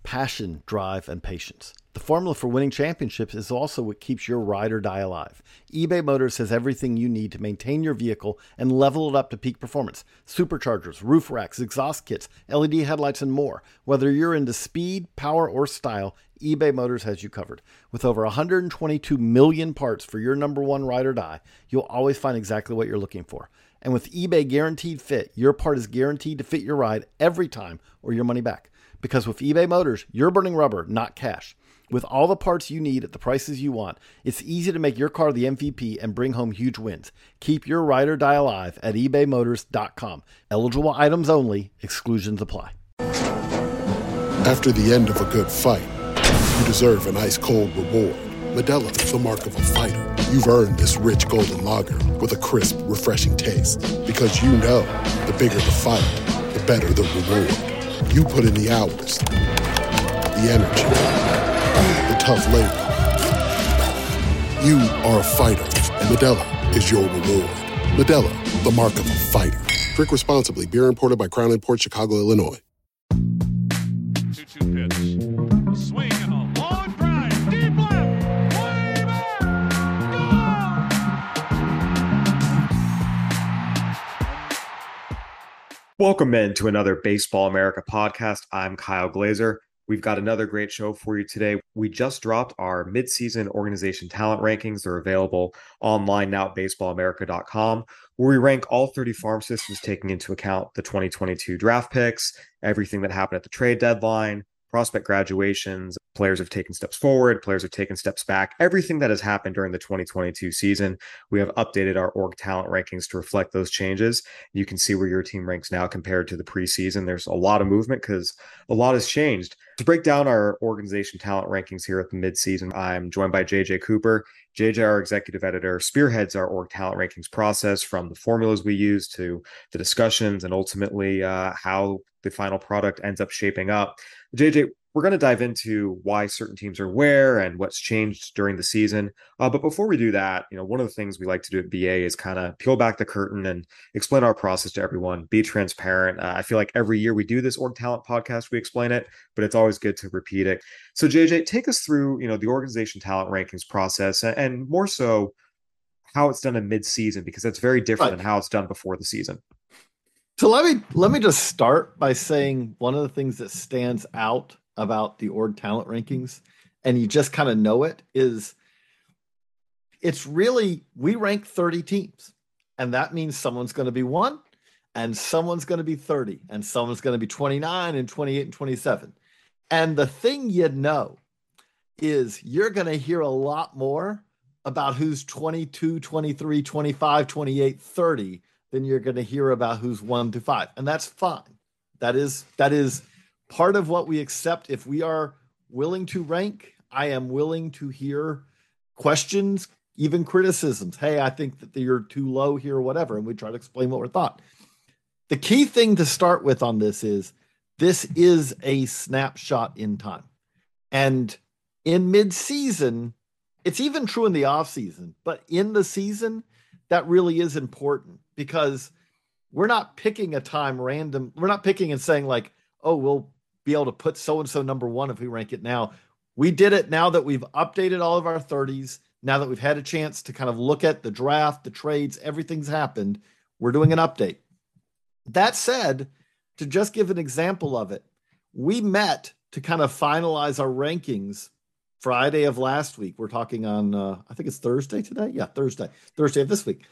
passion, drive, and patience. The formula for winning championships is also what keeps your ride or die alive. eBay Motors has everything you need to maintain your vehicle and level it up to peak performance. Superchargers, roof racks, exhaust kits, LED headlights, and more. Whether you're into speed, power, or style, eBay Motors has you covered. With over 122 million parts for your number one ride or die, you'll always find exactly what you're looking for. And with eBay Guaranteed Fit, your part is guaranteed to fit your ride every time or your money back. Because with eBay Motors, you're burning rubber, not cash. With all the parts you need at the prices you want, it's easy to make your car the MVP and bring home huge wins. Keep your ride or die alive at ebaymotors.com. Eligible items only. Exclusions apply. After the end of a good fight, you deserve an ice-cold reward. Modelo is the mark of a fighter. You've earned this rich golden lager with a crisp, refreshing taste. Because you know, the bigger the fight, the better the reward. You put in the hours, the energy, the tough labor. You are a fighter, and Modelo is your reward. Modelo, the mark of a fighter. Drink responsibly. Beer imported by Crown Imports, Chicago, Illinois. 2-2 pitch. A swing and a long drive. Deep left. Way back. Welcome in to another Baseball America podcast. I'm Kyle Glazer. We've got another great show for you today. We just dropped our midseason organization talent rankings. They're available online now at baseballamerica.com, where we rank all 30 farm systems, taking into account the 2022 draft picks, everything that happened at the trade deadline, prospect graduations, players have taken steps forward, players have taken steps back, everything that has happened during the 2022 season. We have updated our org talent rankings to reflect those changes. You can see where your team ranks now compared to the preseason. There's a lot of movement because a lot has changed. To break down our organization talent rankings here at the midseason, I'm joined by JJ Cooper. JJ, our executive editor, spearheads our org talent rankings process, from the formulas we use to the discussions and ultimately how the final product ends up shaping up. JJ, we're going to dive into why certain teams are where and what's changed during the season. But before we do that, one of the things we like to do at BA is kind of peel back the curtain and explain our process to everyone, be transparent. I feel like every year we do this org talent podcast, we explain it, but it's always good to repeat it. So JJ, take us through, the organization talent rankings process and more so how it's done in mid-season, because that's very different than how it's done before the season. So let me just start by saying one of the things that stands out about the org talent rankings, and you just kind of know it, is it's really, we rank 30 teams, and that means someone's going to be 1 and someone's going to be 30 and someone's going to be 29 and 28 and 27. And the thing is you're going to hear a lot more about who's 22, 23, 25, 28, 30 than you're going to hear about who's 1 to 5. And that's fine. That is part of what we accept. If we are willing to rank, I am willing to hear questions, even criticisms. Hey, I think that you're too low here or whatever. And we try to explain what we're thought. The key thing to start with on this is a snapshot in time. And in mid-season, it's even true in the off-season, but in the season, that really is important, because we're not picking a time random. We're not picking and saying like, oh, we'll be able to put so-and-so number 1 if we rank it now. We did it now that we've updated all of our 30s, now that we've had a chance to kind of look at the draft, the trades, everything's happened. We're doing an update. That said, to just give an example of it, we met to kind of finalize our rankings Friday of last week. We're talking on, I think it's Thursday today. Yeah, Thursday of this week.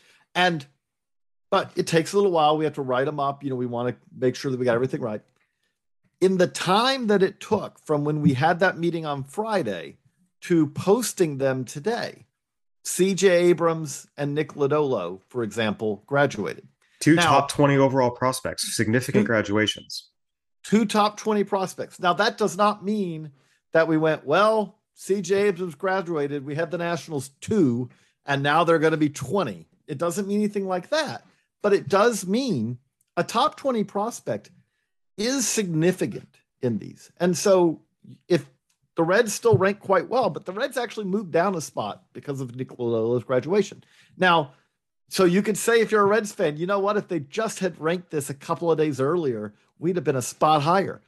But it takes a little while. We have to write them up. We want to make sure that we got everything right. In the time that it took from when we had that meeting on Friday to posting them today, CJ Abrams and Nick Lodolo, for example, graduated. Two top 20 overall prospects, significant graduations. 2 top 20 prospects. Now, that does not mean that we went, well, CJ Abrams graduated, we had the Nationals 2, and now they're going to be 20. It doesn't mean anything like that, but it does mean a top 20 prospect is significant in these. And so if the Reds still rank quite well, but the Reds actually moved down a spot because of Nick Lodolo's graduation. Now, so you could say, if you're a Reds fan, you know what, if they just had ranked this a couple of days earlier, we'd have been a spot higher.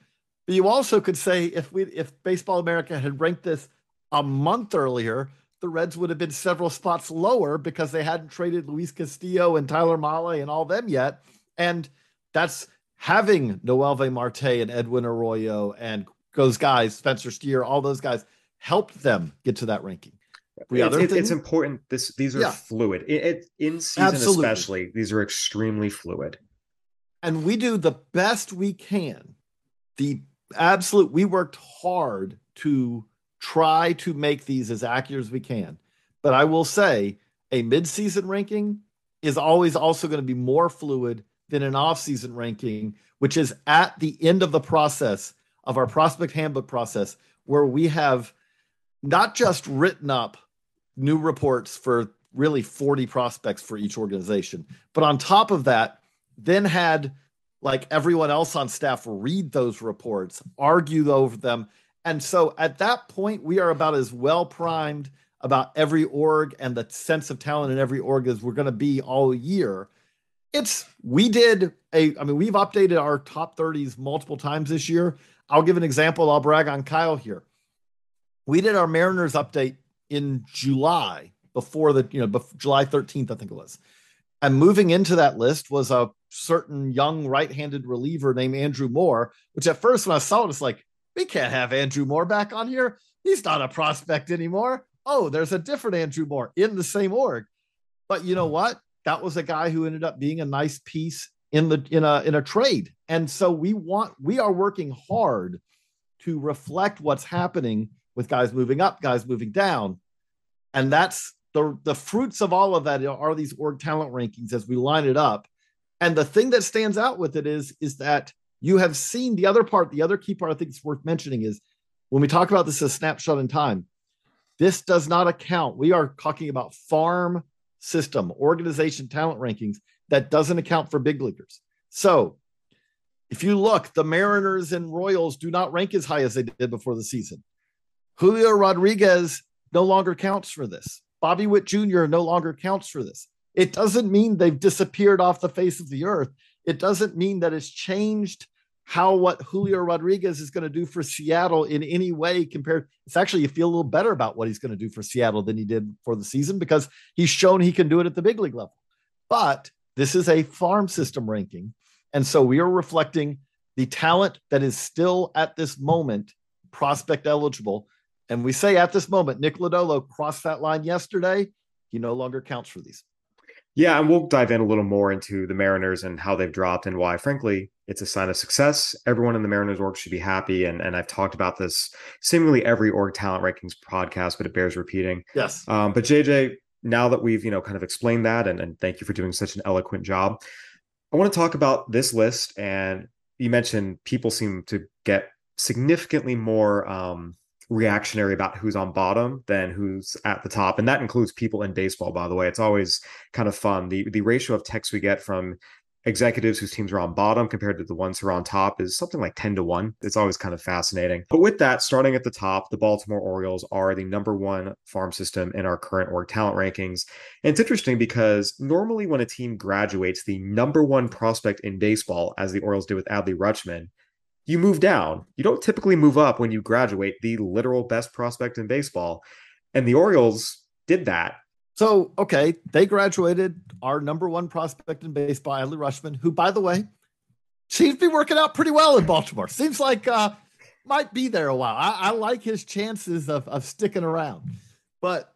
But you also could say if Baseball America had ranked this a month earlier, the Reds would have been several spots lower because they hadn't traded Luis Castillo and Tyler Mahle and all them yet. And that's having Noelvi Marte and Edwin Arroyo and those guys, Spencer Steer, all those guys helped them get to that ranking. It's important. These are fluid. In season, absolutely. Especially, these are extremely fluid. And we do the best we can. We worked hard to try to make these as accurate as we can. But I will say a mid-season ranking is always also going to be more fluid than an off-season ranking, which is at the end of the process of our prospect handbook process, where we have not just written up new reports for really 40 prospects for each organization, but on top of that, then had like everyone else on staff read those reports, argue over them. And so at that point, we are about as well primed about every org and the sense of talent in every org as we're going to be all year. We've updated our top 30s multiple times this year. I'll give an example. I'll brag on Kyle here. We did our Mariners update in July before July 13th, I think it was. And moving into that list was a certain young right-handed reliever named Andrew Moore, which at first when I saw it, it's like, we can't have Andrew Moore back on here. He's not a prospect anymore. Oh, there's a different Andrew Moore in the same org. But you know what? That was a guy who ended up being a nice piece in a trade. And so we are working hard to reflect what's happening with guys moving up, guys moving down. And that's the fruits of all of that are these org talent rankings as we line it up. And the thing that stands out with it is that you have seen the other key part I think it's worth mentioning is when we talk about this as a snapshot in time, this does not account. We are talking about farm system, organization talent rankings that doesn't account for big leaguers. So if you look, the Mariners and Royals do not rank as high as they did before the season. Julio Rodriguez no longer counts for this. Bobby Witt Jr. no longer counts for this. It doesn't mean they've disappeared off the face of the earth. It doesn't mean that it's changed what Julio Rodriguez is going to do for Seattle in any way compared. It's actually, you feel a little better about what he's going to do for Seattle than he did for the season because he's shown he can do it at the big league level. But this is a farm system ranking. And so we are reflecting the talent that is still at this moment prospect eligible. And we say at this moment, Nick Lodolo crossed that line yesterday. He no longer counts for these. Yeah, and we'll dive in a little more into the Mariners and how they've dropped and why, frankly, it's a sign of success. Everyone in the Mariners org should be happy. And I've talked about this seemingly every org talent rankings podcast, but it bears repeating. Yes. But JJ, now that we've, kind of explained that, and thank you for doing such an eloquent job, I want to talk about this list. And you mentioned people seem to get significantly more reactionary about who's on bottom than who's at the top. And that includes people in baseball, by the way. It's always kind of fun. The ratio of texts we get from executives whose teams are on bottom compared to the ones who are on top is something like 10-1. It's always kind of fascinating. But with that, starting at the top, the Baltimore Orioles are the number one farm system in our current org talent rankings. And it's interesting because normally when a team graduates the number one prospect in baseball, as the Orioles did with Adley Rutschman, you move down. You don't typically move up when you graduate the literal best prospect in baseball. And the Orioles did that. So, okay, they graduated our number one prospect in baseball, Adley Rutschman, who, by the way, seems to be working out pretty well in Baltimore. Seems like might be there a while. I like his chances of sticking around. But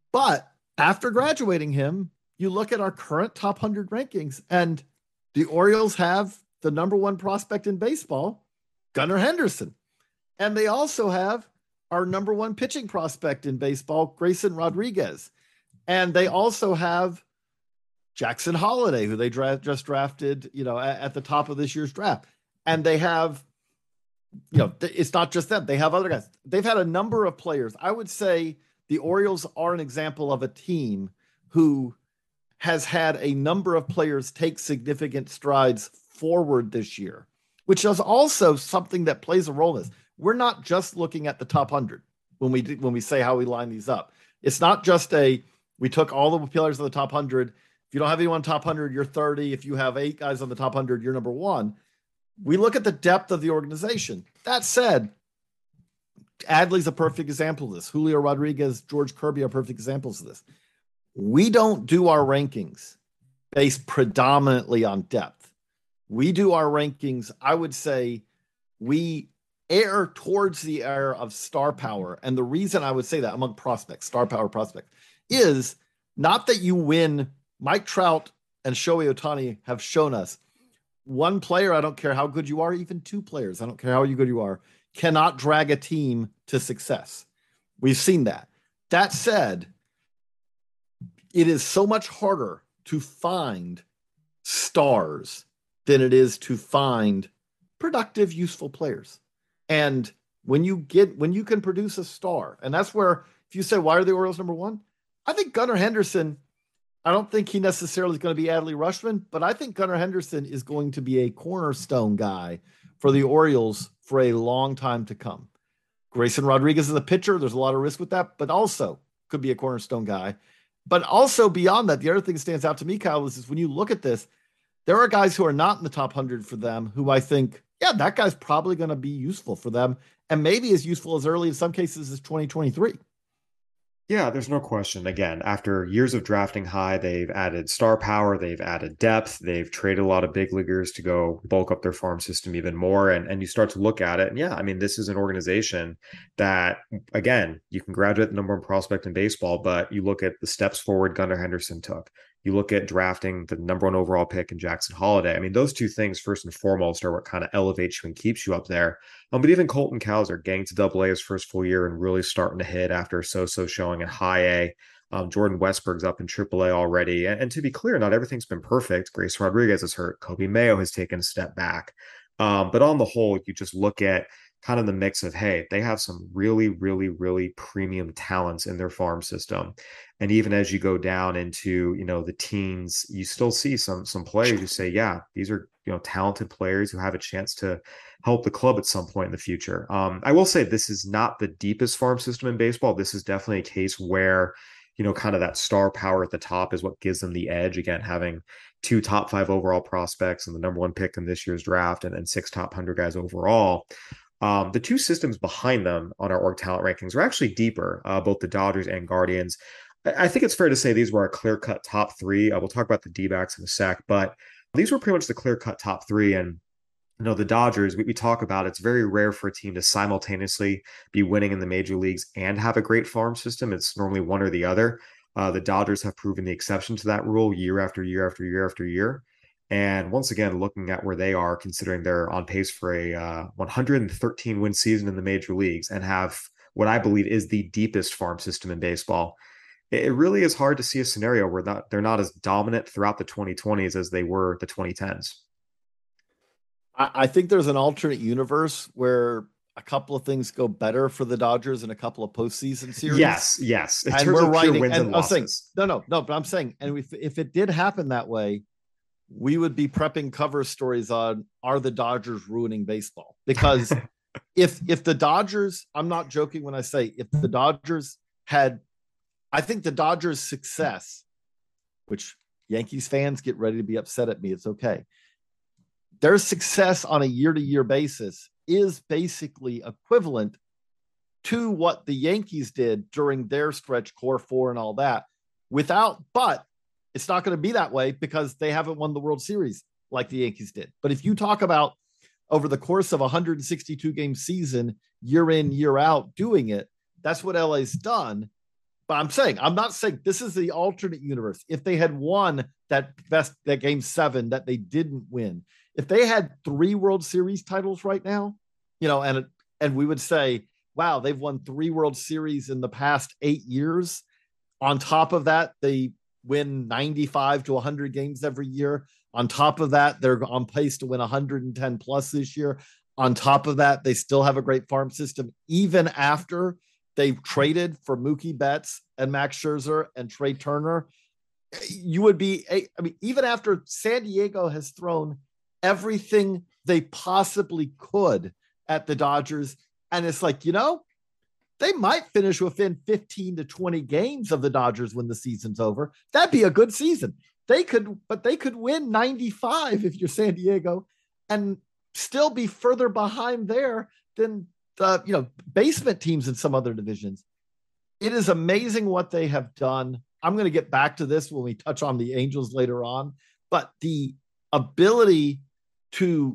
after graduating him, you look at our current top 100 rankings, and the Orioles have the number one prospect in baseball, Gunnar Henderson. And they also have our number one pitching prospect in baseball, Grayson Rodriguez. And they also have Jackson Holliday, who they just drafted, at the top of this year's draft. And they have, it's not just them. They have other guys. They've had a number of players. I would say the Orioles are an example of a team who has had a number of players take significant strides forward this year, which is also something that plays a role in this. We're not just looking at the top 100 when we say how we line these up. It's not just we took all the players of the top 100. If you don't have anyone top 100, you're 30. If you have 8 guys on the top 100, you're number one. We look at the depth of the organization. That said, Adley's a perfect example of this. Julio Rodriguez, George Kirby are perfect examples of this. We don't do our rankings based predominantly on depth. We do our rankings, I would say, we err towards the error of star power. And the reason I would say that among prospects, star power prospects, is not that you win. Mike Trout and Shohei Ohtani have shown us one player, I don't care how good you are, even two players, I don't care how good you are, cannot drag a team to success. We've seen that. That said, it is so much harder to find stars than it is to find productive, useful players. And when you can produce a star, and that's where, if you say, why are the Orioles number one? I think Gunnar Henderson, I don't think he necessarily is going to be Adley Rutschman, but I think Gunnar Henderson is going to be a cornerstone guy for the Orioles for a long time to come. Grayson Rodriguez is a pitcher. There's a lot of risk with that, but also could be a cornerstone guy. But also beyond that, the other thing that stands out to me, Kyle, is when you look at this, there are guys who are not in the top 100 for them who I think, yeah, that guy's probably going to be useful for them, and maybe as useful as early in some cases as 2023. Yeah, there's no question. Again, after years of drafting high, they've added star power, they've added depth, they've traded a lot of big leaguers to go bulk up their farm system even more. And you start to look at it. And yeah, I mean, this is an organization that, again, you can graduate the number one prospect in baseball, but you look at the steps forward Gunnar Henderson took. You look at drafting the number one overall pick in Jackson Holliday. I mean, those two things, first and foremost, are what kind of elevates you and keeps you up there. But even Colton Cowser getting to Double A his first full year and really starting to hit after so showing at High A. Jordan Westberg's up in Triple A already. And to be clear, not everything's been perfect. Grayson Rodriguez is hurt. Kobe Mayo has taken a step back. But on the whole, you just look at kind of the mix of, hey, they have some really, really, really premium talents in their farm system. And even as you go down into, the teens, you still see some players who say, yeah, these are, talented players who have a chance to help the club at some point in the future. I will say this is not the deepest farm system in baseball. This is definitely a case where, kind of that star power at the top is what gives them the edge. Again, having 2 top 5 overall prospects and the number 1 pick in this year's draft and 6 top 100 guys overall. The 2 systems behind them on our org talent rankings are actually deeper, both the Dodgers and Guardians. I think it's fair to say these were our clear-cut top 3. We'll talk about the D-backs in a sec, but these were pretty much the clear-cut top 3. And, the Dodgers, we talk about, it's very rare for a team to simultaneously be winning in the major leagues and have a great farm system. It's normally one or the other. The Dodgers have proven the exception to that rule year after year after year after year. And once again, looking at where they are, considering they're on pace for a 113 win season in the major leagues and have what I believe is the deepest farm system in baseball, it really is hard to see a scenario where they're not as dominant throughout the 2020s as they were the 2010s. I think there's an alternate universe where a couple of things go better for the Dodgers in a couple of postseason series. Yes. In and terms we're of pure writing, wins and losses. I'm saying, no, but I'm saying, and if it did happen that way, we would be prepping cover stories on, are the Dodgers ruining baseball? Because if the Dodgers, I'm not joking when I say, if the Dodgers had, I think the Dodgers' success, which Yankees fans get ready to be upset at me, it's okay. Their success on a year-to-year basis is basically equivalent to what the Yankees did during their stretch, core 4 and all that, but it's not going to be that way because they haven't won the World Series like the Yankees did. But if you talk about over the course of a 162 game season, year in, year out, doing it, that's what LA's done. But I'm not saying this is the alternate universe. If they had won that game 7 that they didn't win, if they had 3 World Series titles right now, and we would say, wow, they've won 3 World Series in the past 8 years. On top of that, they win 95 to 100 games every year. On top of that, they're on pace to win 110 plus this year. On top of that, they still have a great farm system, even after they've traded for Mookie Betts and Max Scherzer and Trey Turner. You would be, even after San Diego has thrown everything they possibly could at the Dodgers, and it's like, they might finish within 15 to 20 games of the Dodgers when the season's over. That'd be a good season. They could win 95 if you're San Diego and still be further behind there the basement teams in some other divisions. It is amazing what they have done. I'm going to get back to this when we touch on the Angels later on, but the ability to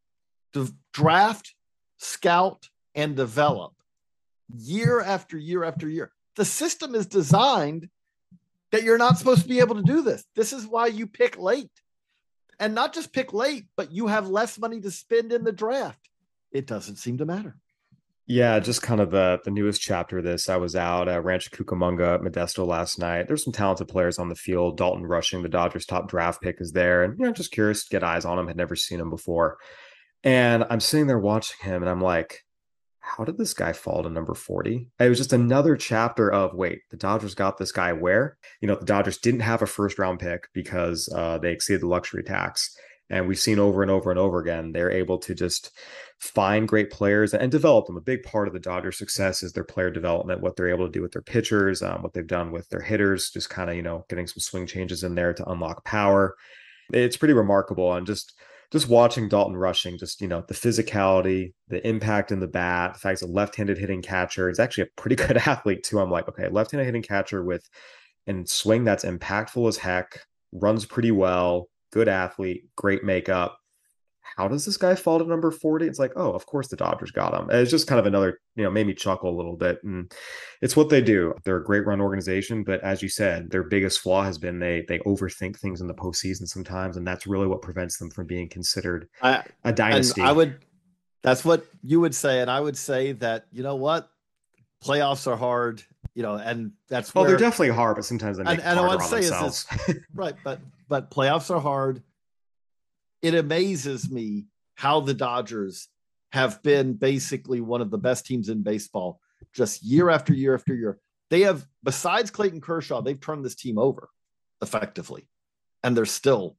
draft, scout, and develop year after year after year. The system is designed that you're not supposed to be able to do this. This is why you pick late. And not just pick late, but you have less money to spend in the draft. It doesn't seem to matter. Yeah, just kind of the newest chapter of this. I was out at Rancho Cucamonga at Modesto last night. There's some talented players on the field. Dalton Rushing, the Dodgers' top draft pick, is there. And just curious to get eyes on him. Had never seen him before. And I'm sitting there watching him, and I'm like, how did this guy fall to number 40? It was just another chapter of, wait, the Dodgers got this guy where? The Dodgers didn't have a first-round pick because they exceeded the luxury tax. And we've seen over and over and over again, they're able to just find great players and develop them. A big part of the Dodgers' success is their player development, what they're able to do with their pitchers, what they've done with their hitters, just kind of, getting some swing changes in there to unlock power. It's pretty remarkable. And just watching Dalton Rushing, just, the physicality, the impact in the bat, the fact he's a left-handed hitting catcher. He's actually a pretty good athlete too. I'm like, okay, left-handed hitting catcher with a swing that's impactful as heck, runs pretty well, good athlete, great makeup. How does this guy fall to number 40? It's like, oh, of course the Dodgers got him. It's just kind of another, made me chuckle a little bit. And it's what they do. They're a great run organization, but as you said, their biggest flaw has been they overthink things in the postseason sometimes, and that's really what prevents them from being considered a dynasty. That's what you would say, and I would say that, what? Playoffs are hard, and that's they're definitely hard, but sometimes they make it harder on themselves. Right, but playoffs are hard. It amazes me how the Dodgers have been basically one of the best teams in baseball, just year after year after year. They have, besides Clayton Kershaw, they've turned this team over effectively, and they're still,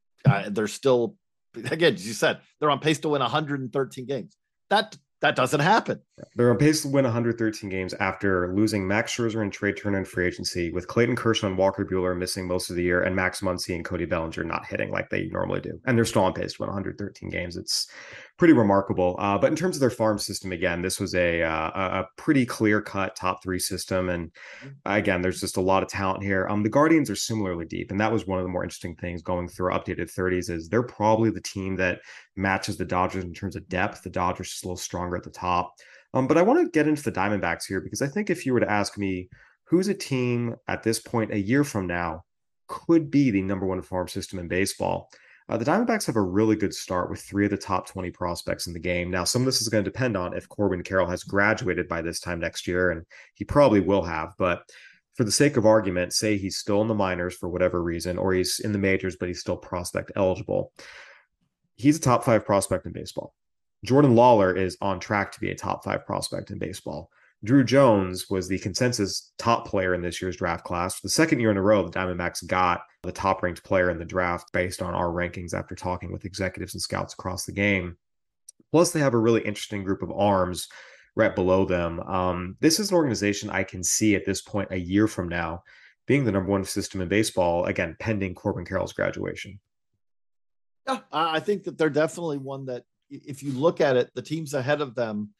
again, as you said, they're on pace to win 113 games. That doesn't happen. They're on pace to win 113 games after losing Max Scherzer and Trey Turner in free agency, with Clayton Kershaw and Walker Buehler missing most of the year, and Max Muncy and Cody Bellinger not hitting like they normally do. And they're still on pace to win 113 games. It's pretty remarkable. But in terms of their farm system, again, this was a pretty clear-cut top 3 system. And again, there's just a lot of talent here. The Guardians are similarly deep, and that was one of the more interesting things going through updated 30s is they're probably the team that matches the Dodgers in terms of depth. The Dodgers just a little stronger at the top. But I want to get into the Diamondbacks here, because I think if you were to ask me who's a team at this point a year from now could be the number 1 farm system in baseball, the Diamondbacks have a really good start with 3 of the top 20 prospects in the game. Now, some of this is going to depend on if Corbin Carroll has graduated by this time next year, and he probably will have. But for the sake of argument, say he's still in the minors for whatever reason, or he's in the majors, but he's still prospect eligible. He's a top 5 prospect in baseball. Jordan Lawler is on track to be a top 5 prospect in baseball. Drew Jones was the consensus top player in this year's draft class. For the second year in a row, the Diamondbacks got the top-ranked player in the draft based on our rankings after talking with executives and scouts across the game. Plus, they have a really interesting group of arms right below them. This is an organization I can see at this point a year from now being the number 1 system in baseball, again, pending Corbin Carroll's graduation. Yeah, I think that they're definitely one that, if you look at it, the teams ahead of them,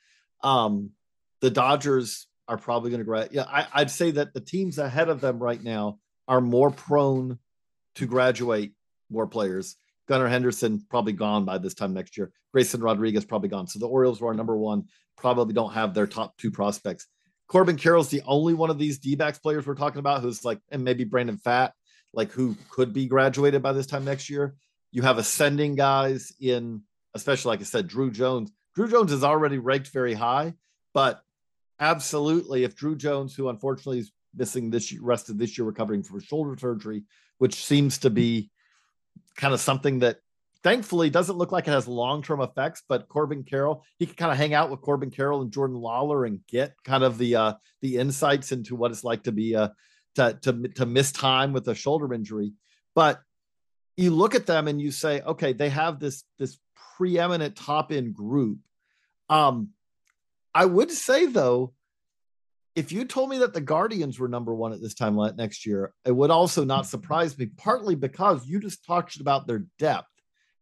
the Dodgers are probably going to graduate. Yeah, I'd say that the teams ahead of them right now are more prone to graduate more players. Gunnar Henderson probably gone by this time next year. Grayson Rodriguez probably gone. So the Orioles, who are number 1, probably don't have their top 2 prospects. Corbin Carroll's the only one of these D-backs players we're talking about who's like, and maybe Brandon Pfaadt, like who could be graduated by this time next year. You have ascending guys in, especially like I said, Drew Jones. Drew Jones is already ranked very high, but absolutely, if Drew Jones, who unfortunately is missing this rest of this year recovering from shoulder surgery, which seems to be kind of something that thankfully doesn't look like it has long-term effects, but Corbin Carroll, he can kind of hang out with Corbin Carroll and Jordan Lawler and get kind of the insights into what it's like to be to miss time with a shoulder injury. But you look at them and you say, okay, they have this preeminent top end group. I would say though, if you told me that the Guardians were number 1 at this time next year, it would also not surprise me, partly because you just talked about their depth.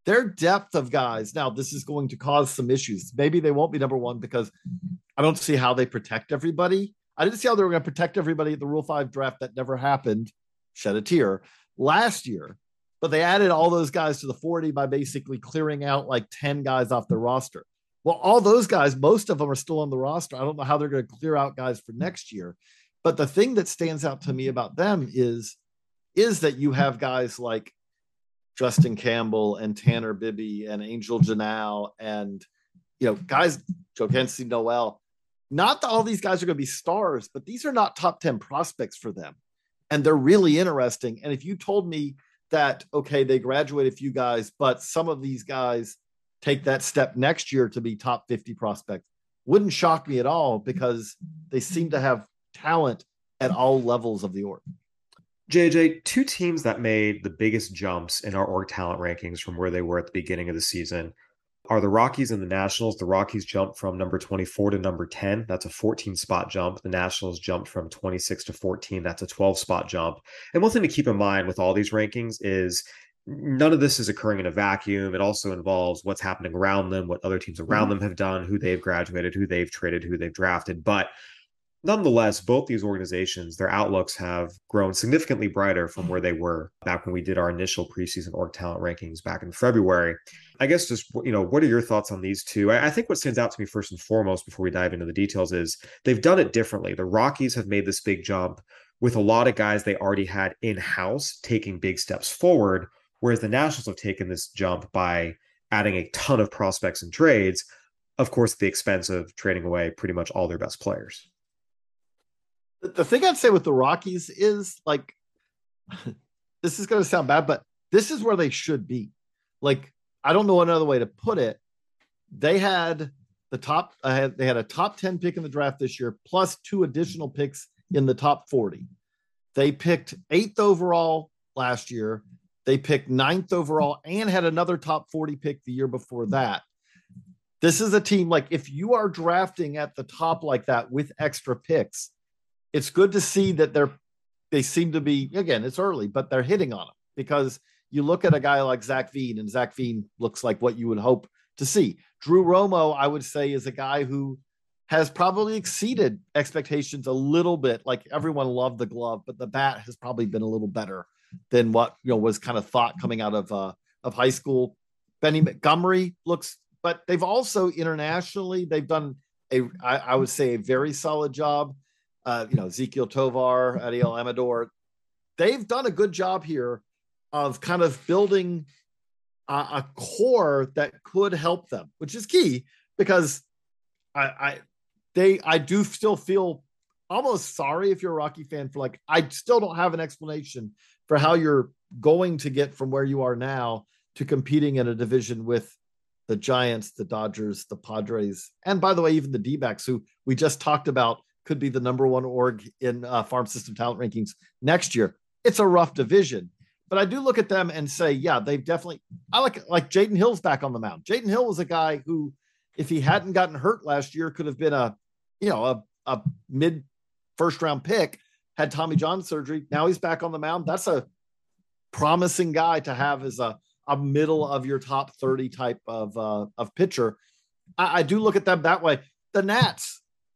their depth of guys. Now, this is going to cause some issues. Maybe they won't be number one because I don't see how they protect everybody. I didn't see how they were going to protect everybody at the Rule 5 draft. That never happened. Shed a tear last year. But they added all those guys to the 40 by basically clearing out like 10 guys off the roster. Well, all those guys, most of them are still on the roster. I don't know how they're going to clear out guys for next year. But the thing that stands out to me about them is that you have guys like Justin Campbell and Tanner Bibby and Angel Janelle and, guys, Jokensi Noel. Not that all these guys are going to be stars, but these are not top 10 prospects for them. And they're really interesting. And if you told me that, okay, they graduate a few guys, but some of these guys take that step next year to be top 50 prospects, wouldn't shock me at all because they seem to have talent at all levels of the org. JJ, two teams that made the biggest jumps in our org talent rankings from where they were at the beginning of the season are the Rockies and the Nationals. The Rockies jumped from number 24 to number 10. That's a 14-spot jump. The Nationals jumped from 26 to 14. That's a 12-spot jump. And one thing to keep in mind with all these rankings is none of this is occurring in a vacuum. It also involves what's happening around them, what other teams around them have done, who they've graduated, who they've traded, who they've drafted. But nonetheless, both these organizations, their outlooks have grown significantly brighter from where they were back when we did our initial preseason org talent rankings back in February. I guess just, what are your thoughts on these two? I think what stands out to me first and foremost before we dive into the details is they've done it differently. The Rockies have made this big jump with a lot of guys they already had in-house taking big steps forward, whereas the Nationals have taken this jump by adding a ton of prospects and trades, of course, at the expense of trading away pretty much all their best players. The thing I'd say with the Rockies is like, this is going to sound bad, but this is where they should be. Like, I don't know another way to put it. They had they had a top 10 pick in the draft this year, plus 2 additional picks in the top 40. They picked 8th overall last year. They picked 9th overall and had another top 40 pick the year before that. This is a team, like, if you are drafting at the top like that with extra picks, it's good to see that they seem to be, again, it's early, but they're hitting on them, because you look at a guy like Zach Veen, and Zach Veen looks like what you would hope to see. Drew Romo, I would say, is a guy who has probably exceeded expectations a little bit. Like, everyone loved the glove, but the bat has probably been a little better than what was kind of thought coming out of high school. Benny Montgomery looks, but they've also internationally, they've done I would say a very solid job. Ezequiel Tovar, Ariel Amador, they've done a good job here of kind of building a core that could help them, which is key, because I do still feel almost sorry if you're a Rocky fan for, like, I still don't have an explanation for how you're going to get from where you are now to competing in a division with the Giants, the Dodgers, the Padres, and by the way, even the D-backs, who we just talked about could be the number one org in farm system talent rankings next year. It's a rough division, but I do look at them and say, yeah, they've definitely, I like Jaden Hill's back on the mound. Jaden Hill was a guy who, if he hadn't gotten hurt last year, could have been a mid first round pick, had Tommy John surgery. Now he's back on the mound. That's a promising guy to have as a middle of your top 30 type of pitcher. I do look at them that way. The Nats,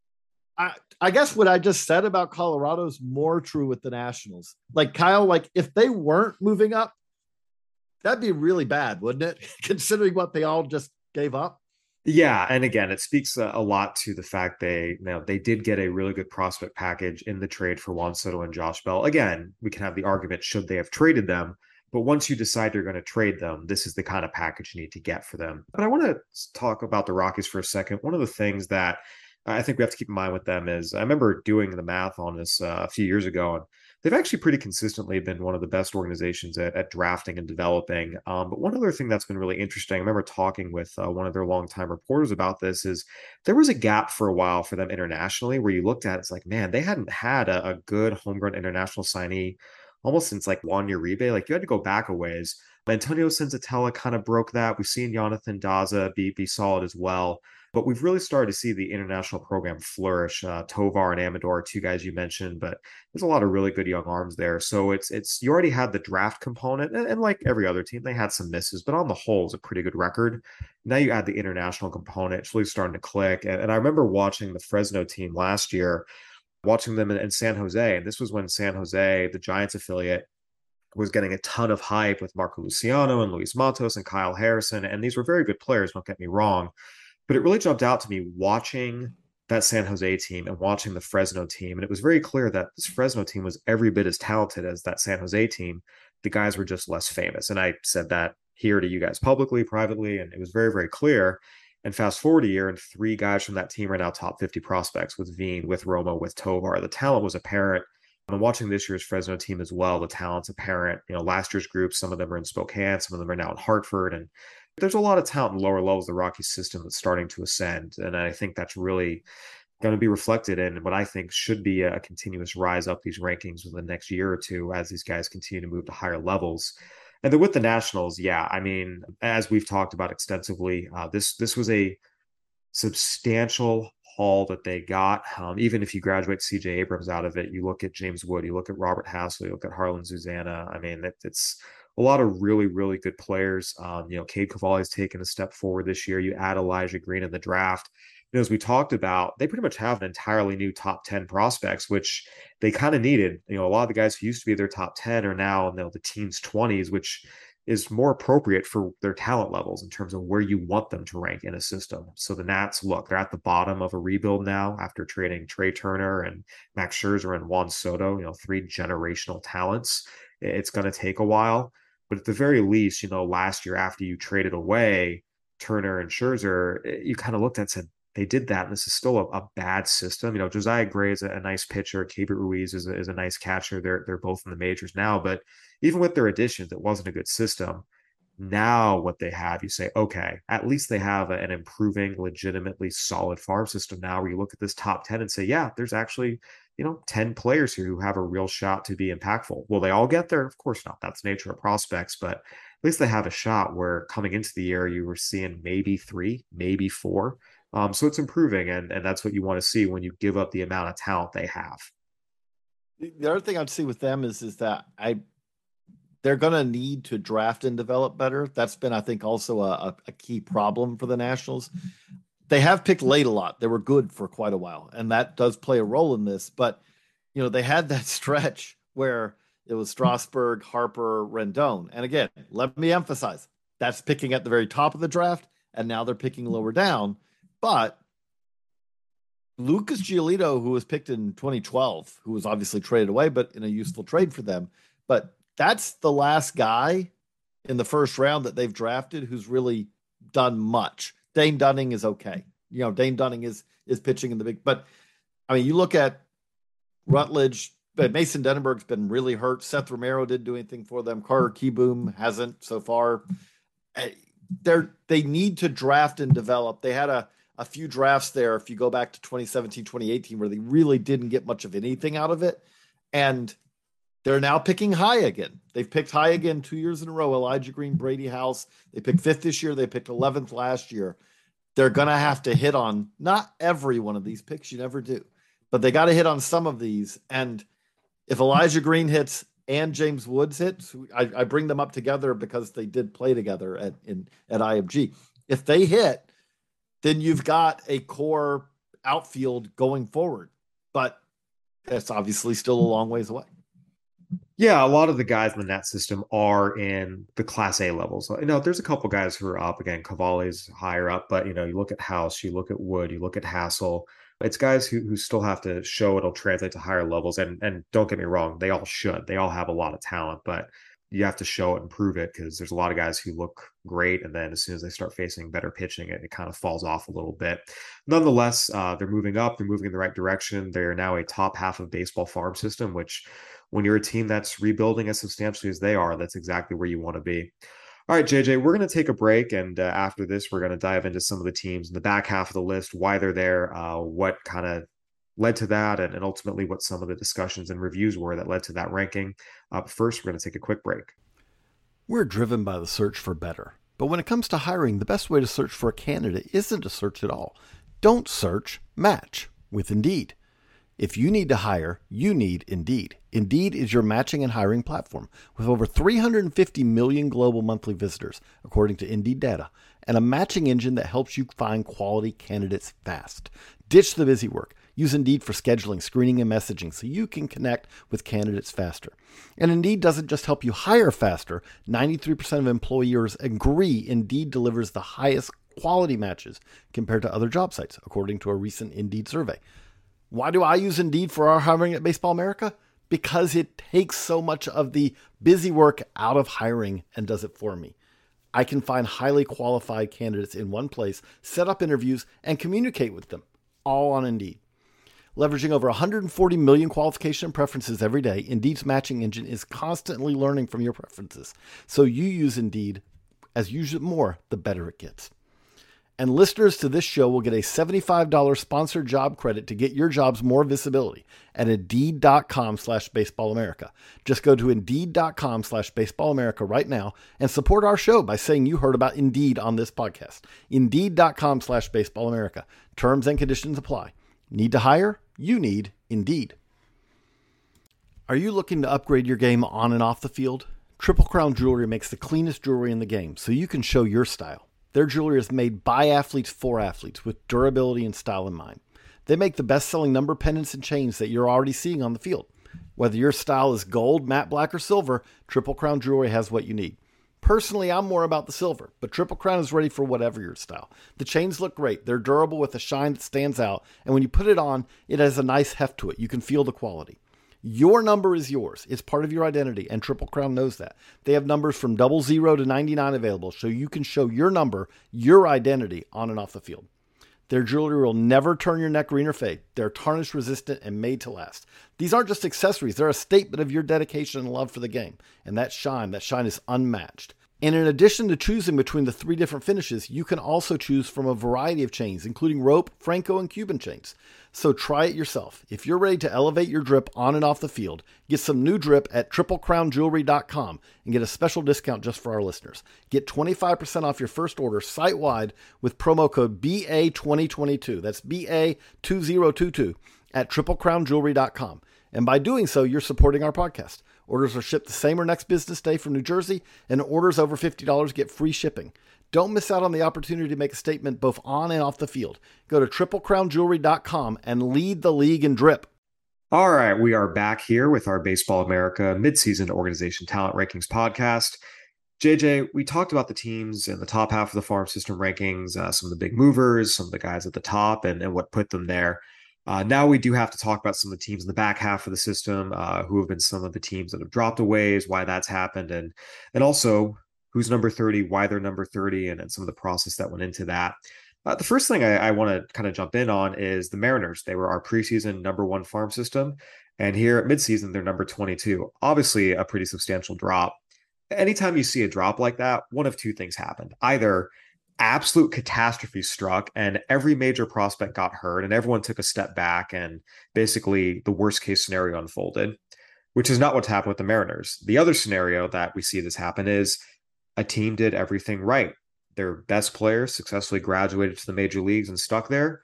I guess what I just said about Colorado is more true with the Nationals. Like, Kyle, like, if they weren't moving up, that'd be really bad, wouldn't it? Considering what they all just gave up. Yeah, and again, it speaks a lot to the fact they did get a really good prospect package in the trade for Juan Soto and Josh Bell. Again, we can have the argument, should they have traded them? But once you decide you're going to trade them, this is the kind of package you need to get for them. But I want to talk about the Rockies for a second. One of the things that I think we have to keep in mind with them is, I remember doing the math on this a few years ago, and they've actually pretty consistently been one of the best organizations at drafting and developing. But one other thing that's been really interesting, I remember talking with one of their longtime reporters about this, is there was a gap for a while for them internationally where you looked at it, it's like, man, they hadn't had a good homegrown international signee almost since like Juan Uribe. Like, you had to go back a ways. Antonio Senzatella kind of broke that. We've seen Jonathan Daza be solid as well. But we've really started to see the international program flourish. Tovar and Amador, two guys you mentioned, but there's a lot of really good young arms there. So it's you already had the draft component, and like every other team, they had some misses, but on the whole, it's a pretty good record. Now you add the international component, it's really starting to click. And I remember watching the Fresno team last year, watching them in San Jose, and this was when San Jose, the Giants affiliate, was getting a ton of hype with Marco Luciano and Luis Matos and Kyle Harrison. And these were very good players, don't get me wrong. But it really jumped out to me watching that San Jose team and watching the Fresno team. And it was very clear that this Fresno team was every bit as talented as that San Jose team. The guys were just less famous. And I said that here to you guys publicly, privately, and it was very, very clear. And fast forward a year, and three guys from that team are now top 50 prospects with Veen, with Romo, with Tovar. The talent was apparent. I'm watching this year's Fresno team as well. The talent's apparent. Last year's group, some of them are in Spokane, some of them are now in Hartford. And there's a lot of talent in lower levels of the Rockies system that's starting to ascend. And I think that's really going to be reflected in what I think should be a continuous rise up these rankings within the next year or two as these guys continue to move to higher levels. And then with the Nationals, yeah, I mean, as we've talked about extensively, this was a substantial haul that they got. Even if you graduate CJ Abrams out of it, you look at James Wood, you look at Robert Hassel, you look at Harlan Zuzana. I mean, it's a lot of really, really good players. Cade Cavalli's taken a step forward this year. You add Elijah Green in the draft. As we talked about, they pretty much have an entirely new top 10 prospects, which they kind of needed. A lot of the guys who used to be their top 10 are now in the teens, 20s, which is more appropriate for their talent levels in terms of where you want them to rank in a system. So the Nats, look, they're at the bottom of a rebuild now after trading Trey Turner and Max Scherzer and Juan Soto, three generational talents. It's going to take a while. But at the very least, last year after you traded away Turner and Scherzer, you kind of looked at and said, they did that, and this is still a bad system. Josiah Gray is a nice pitcher. Keibert Ruiz is a nice catcher. They're both in the majors now, but even with their additions, it wasn't a good system. Now what they have, you say, okay, at least they have an improving, legitimately solid farm system now where you look at this top 10 and say, yeah, there's actually, 10 players here who have a real shot to be impactful. Will they all get there? Of course not. That's the nature of prospects, but at least they have a shot where coming into the year, you were seeing maybe 3, maybe 4. So it's improving, and that's what you want to see when you give up the amount of talent they have. The other thing I'd see with them is that they're going to need to draft and develop better. That's been, I think, also a key problem for the Nationals. They have picked late a lot. They were good for quite a while, and that does play a role in this. But, they had that stretch where it was Strasburg, Harper, Rendon. And again, let me emphasize, that's picking at the very top of the draft, and now they're picking lower down. But Lucas Giolito, who was picked in 2012, who was obviously traded away, but in a useful trade for them. But that's the last guy in the first round that they've drafted who's really done much. Dane Dunning is okay. Dane Dunning is pitching in the big, but I mean, you look at Rutledge, but Mason Denenberg's been really hurt. Seth Romero didn't do anything for them. Carter Kieboom hasn't so far. They need to draft and develop. They had a few drafts there, if you go back to 2017, 2018, where they really didn't get much of anything out of it. And they're now picking high again. They've picked high again 2 years in a row. Elijah Green, Brady House. They picked 5th this year. They picked 11th last year. They're going to have to hit on not every one of these picks. You never do. But they got to hit on some of these. And if Elijah Green hits and James Woods hits, I bring them up together because they did play together at IMG. If they hit, then you've got a core outfield going forward. But it's obviously still a long ways away. Yeah, a lot of the guys in the Nat system are in the Class A levels. There's a couple guys who are up. Again, Cavalli's higher up, but you look at House, you look at Wood, you look at Hassel. It's guys who still have to show it'll translate to higher levels. And don't get me wrong, they all should. They all have a lot of talent, but you have to show it and prove it because there's a lot of guys who look great. And then as soon as they start facing better pitching, it kind of falls off a little bit. Nonetheless, they're moving up. They're moving in the right direction. They are now a top half of baseball farm system, which when you're a team that's rebuilding as substantially as they are, that's exactly where you want to be. All right, JJ, we're going to take a break. And after this, we're going to dive into some of the teams in the back half of the list, why they're there, what kind of led to that, and ultimately what some of the discussions and reviews were that led to that ranking. First, we're going to take a quick break. We're driven by the search for better. But when it comes to hiring, the best way to search for a candidate isn't to search at all. Don't search, match with Indeed. If you need to hire, you need Indeed. Indeed is your matching and hiring platform with over 350 million global monthly visitors, according to Indeed data, and a matching engine that helps you find quality candidates fast. Ditch the busy work. Use Indeed for scheduling, screening, and messaging so you can connect with candidates faster. And Indeed doesn't just help you hire faster. 93% of employers agree Indeed delivers the highest quality matches compared to other job sites, according to a recent Indeed survey. Why do I use Indeed for our hiring at Baseball America? Because it takes so much of the busy work out of hiring and does it for me. I can find highly qualified candidates in one place, set up interviews, and communicate with them, all on Indeed. Leveraging over 140 million qualification preferences every day, Indeed's matching engine is constantly learning from your preferences. So you use Indeed. As you use it more, the better it gets. And listeners to this show will get a $75 sponsored job credit to get your jobs more visibility at Indeed.com/BaseballAmerica. Just go to Indeed.com/BaseballAmerica right now and support our show by saying you heard about Indeed on this podcast. Indeed.com/BaseballAmerica. Terms and conditions apply. Need to hire? You need Indeed. Are you looking to upgrade your game on and off the field? Triple Crown Jewelry makes the cleanest jewelry in the game so you can show your style. Their jewelry is made by athletes for athletes with durability and style in mind. They make the best-selling number pendants and chains that you're already seeing on the field. Whether your style is gold, matte black, or silver, Triple Crown Jewelry has what you need. Personally, I'm more about the silver, but Triple Crown is ready for whatever your style. The chains look great. They're durable with a shine that stands out, and when you put it on, it has a nice heft to it. You can feel the quality. Your number is yours. It's part of your identity, and Triple Crown knows that. They have numbers from 00 to 99 available, so you can show your number, your identity, on and off the field. Their jewelry will never turn your neck green or fade. They're tarnish resistant and made to last. These aren't just accessories. They're a statement of your dedication and love for the game. And that shine is unmatched. And in addition to choosing between the 3 different finishes, you can also choose from a variety of chains, including rope, Franco, and Cuban chains. So try it yourself. If you're ready to elevate your drip on and off the field, get some new drip at triplecrownjewelry.com and get a special discount just for our listeners. Get 25% off your first order site-wide with promo code BA2022. That's BA2022 at triplecrownjewelry.com. And by doing so, you're supporting our podcast. Orders are shipped the same or next business day from New Jersey, and orders over $50 get free shipping. Don't miss out on the opportunity to make a statement both on and off the field. Go to triplecrownjewelry.com and lead the league in drip. All right, we are back here with our Baseball America midseason organization talent rankings podcast. JJ, we talked about the teams in the top half of the farm system rankings, some of the big movers, some of the guys at the top, and what put them there. Now we do have to talk about some of the teams in the back half of the system, who have been some of the teams that have dropped away, why that's happened, and also who's number 30, why they're number 30, and some of the process that went into that. The first thing I want to kind of jump in on is the Mariners. They were our preseason number 1 farm system, and here at midseason, they're number 22. Obviously, a pretty substantial drop. Anytime you see a drop like that, one of 2 things happened. Either absolute catastrophe struck and every major prospect got hurt and everyone took a step back and basically the worst case scenario unfolded, which is not what's happened with the Mariners. The other scenario that we see this happen is a team did everything right. Their best players successfully graduated to the major leagues and stuck there.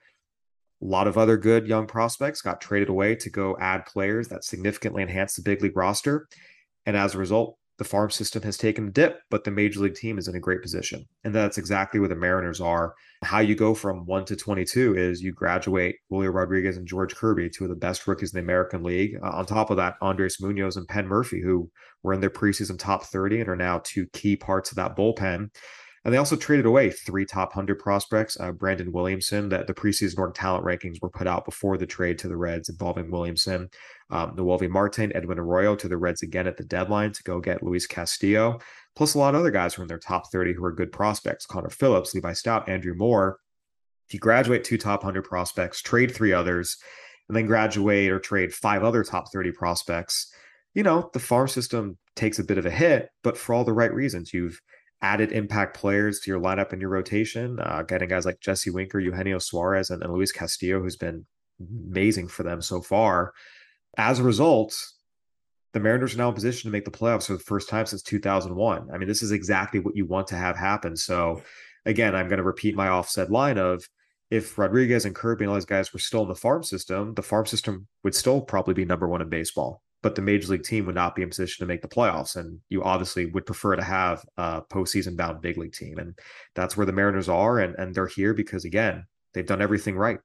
A lot of other good young prospects got traded away to go add players that significantly enhance the big league roster. And as a result, the farm system has taken a dip, but the major league team is in a great position. And that's exactly where the Mariners are. How you go from 1 to 22 is you graduate Julio Rodriguez and George Kirby, 2 of the best rookies in the American League. On top of that, Andres Munoz and Penn Murphy, who were in their preseason top 30 and are now 2 key parts of that bullpen. And they also traded away 3 top 100 prospects. Brandon Williamson, that the preseason org talent rankings were put out before the trade to the Reds involving Williamson. Noelvi Marte, Edwin Arroyo to the Reds again at the deadline to go get Luis Castillo. Plus a lot of other guys who are in their top 30 who are good prospects. Connor Phillips, Levi Stout, Andrew Moore. If you graduate 2 top 100 prospects, trade 3 others, and then graduate or trade 5 other top 30 prospects, the farm system takes a bit of a hit, but for all the right reasons. You've added impact players to your lineup and your rotation, getting guys like Jesse Winker, Eugenio Suarez, and Luis Castillo, who's been amazing for them so far. As a result, the Mariners are now in position to make the playoffs for the first time since 2001. I mean, this is exactly what you want to have happen. So again, I'm going to repeat my offset line of, if Rodriguez and Kirby and all these guys were still in the farm system would still probably be number one in baseball, but the major league team would not be in position to make the playoffs. And you obviously would prefer to have a postseason bound big league team. And that's where the Mariners are. And they're here because, again, they've done everything right.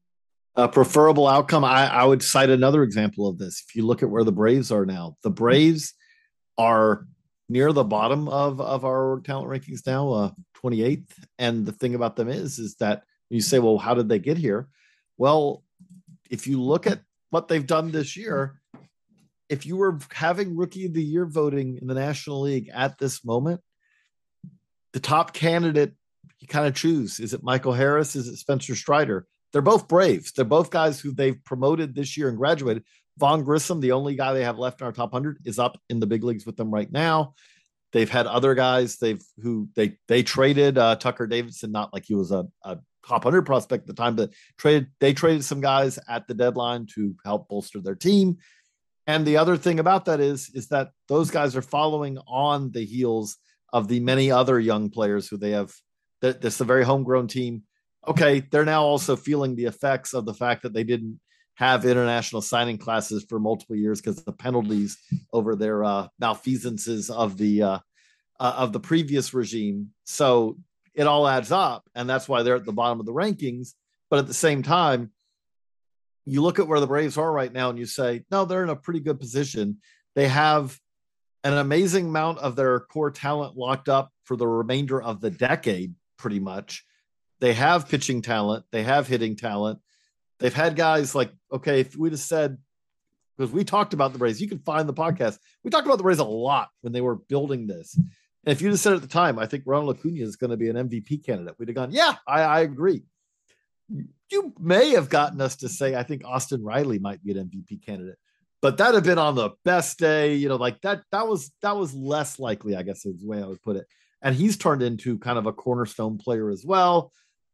A preferable outcome. I would cite another example of this. If you look at where the Braves are now, the Braves are near the bottom of our talent rankings now, 28th. And the thing about them is that you say, well, how did they get here? Well, if you look at what they've done this year, if you were having Rookie of the Year voting in the National League at this moment, the top candidate you kind of choose. Is it Michael Harris? Is it Spencer Strider? They're both Braves. They're both guys who they've promoted this year and graduated. Vaughn Grissom, the only guy they have left in our top 100, is up in the big leagues with them right now. They've had other guys they traded Tucker Davidson, not like he was a top 100 prospect at the time, but they traded some guys at the deadline to help bolster their team. And the other thing about that is that those guys are following on the heels of the many other young players who they have. That's a very homegrown team. Okay, they're now also feeling the effects of the fact that they didn't have international signing classes for multiple years because of the penalties over their malfeasances of the previous regime. So it all adds up, and that's why they're at the bottom of the rankings. But at the same time, you look at where the Braves are right now and you say, no, they're in a pretty good position. They have an amazing amount of their core talent locked up for the remainder of the decade, pretty much. They have pitching talent. They have hitting talent. They've had guys like, okay, if we'd have said, because we talked about the Braves, you can find the podcast. We talked about the Braves a lot when they were building this. And if you'd have said at the time, I think Ronald Acuna is going to be an MVP candidate, we'd have gone, yeah, I agree. You may have gotten us to say, I think Austin Riley might be an MVP candidate, but that'd have been on the best day, like that was less likely, I guess is the way I would put it. And he's turned into kind of a cornerstone player as well.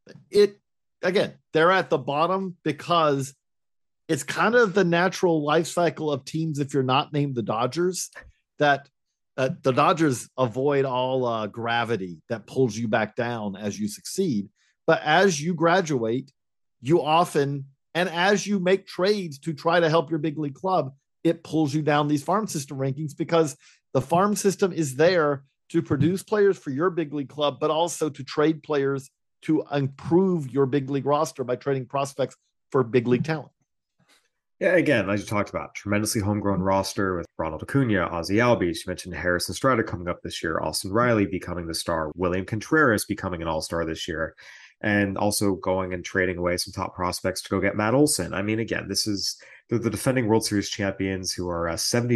They're at the bottom because it's kind of the natural life cycle of teams. If you're not named the Dodgers, that the Dodgers avoid all gravity that pulls you back down as you succeed. But as you graduate, you often, and as you make trades to try to help your big league club, it pulls you down these farm system rankings because the farm system is there to produce players for your big league club, but also to trade players to improve your big league roster by trading prospects for big league talent. Yeah, again, as you talked about, tremendously homegrown roster with Ronald Acuna, Ozzie Albies. You mentioned Harrison Strider coming up this year, Austin Riley becoming the star, William Contreras becoming an all-star this year, and also going and trading away some top prospects to go get Matt Olson. I mean, again, this is the defending World Series champions who are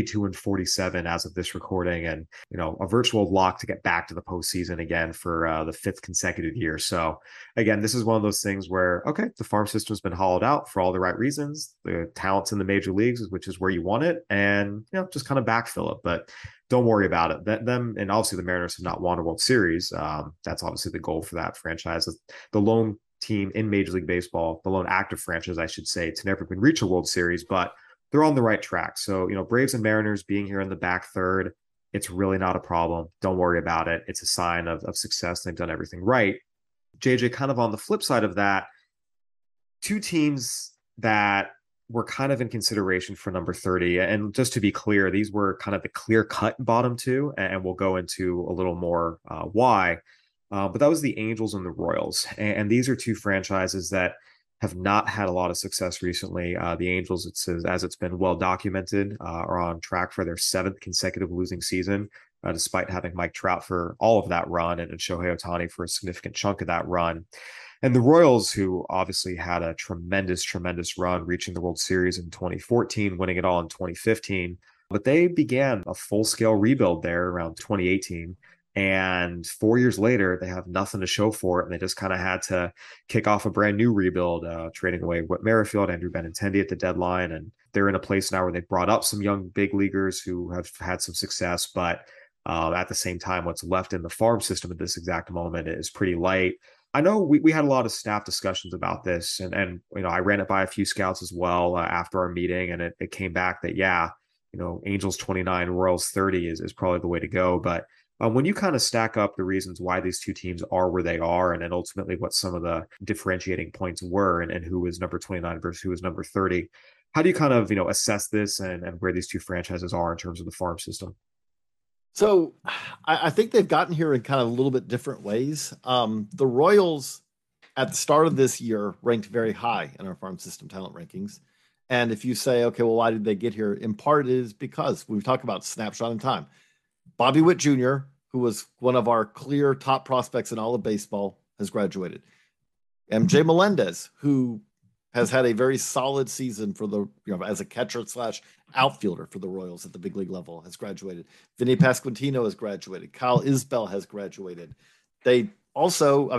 72-47 as of this recording, and a virtual lock to get back to the postseason again for the fifth consecutive year. So again, this is one of those things where, okay, the farm system's been hollowed out for all the right reasons. The talent's in the major leagues, which is where you want it, and just kind of backfill it. But don't worry about it. Them, and obviously the Mariners have not won a World Series. That's obviously the goal for that franchise. The lone team in Major League Baseball, the lone active franchise, I should say, to never been reach a World Series, but they're on the right track. So, Braves and Mariners being here in the back third, it's really not a problem. Don't worry about it. It's a sign of success. They've done everything right. JJ, kind of on the flip side of that, two teams that were kind of in consideration for number 30. And just to be clear, these were kind of the clear-cut bottom two, and we'll go into a little more why. But that was the Angels and the Royals. And these are two franchises that have not had a lot of success recently. The Angels, as it's been well documented, are on track for their 7th consecutive losing season, despite having Mike Trout for all of that run and Shohei Ohtani for a significant chunk of that run. And the Royals, who obviously had a tremendous, tremendous run, reaching the World Series in 2014, winning it all in 2015. But they began a full-scale rebuild there around 2018. And 4 years later, they have nothing to show for it. And they just kind of had to kick off a brand new rebuild, trading away Whit Merrifield, Andrew Benintendi at the deadline. And they're in a place now where they brought up some young big leaguers who have had some success. But at the same time, what's left in the farm system at this exact moment is pretty light. I know we had a lot of staff discussions about this, and I ran it by a few scouts as well after our meeting, and it came back that, Angels 29, Royals 30 is probably the way to go. But when you kind of stack up the reasons why these two teams are where they are, and then ultimately what some of the differentiating points were, and who was number 29 versus who was number 30, how do you kind of, assess this and where these two franchises are in terms of the farm system? So I think they've gotten here in kind of a little bit different ways. The Royals at the start of this year ranked very high in our farm system talent rankings. And if you say, okay, well, why did they get here? In part is because we've talked about snapshot in time. Bobby Witt Jr., who was one of our clear top prospects in all of baseball, has graduated. MJ Melendez, who has had a very solid season for the, as a catcher / outfielder for the Royals at the big league level, has graduated. Vinny Pasquantino has graduated. Kyle Isbell has graduated. They also,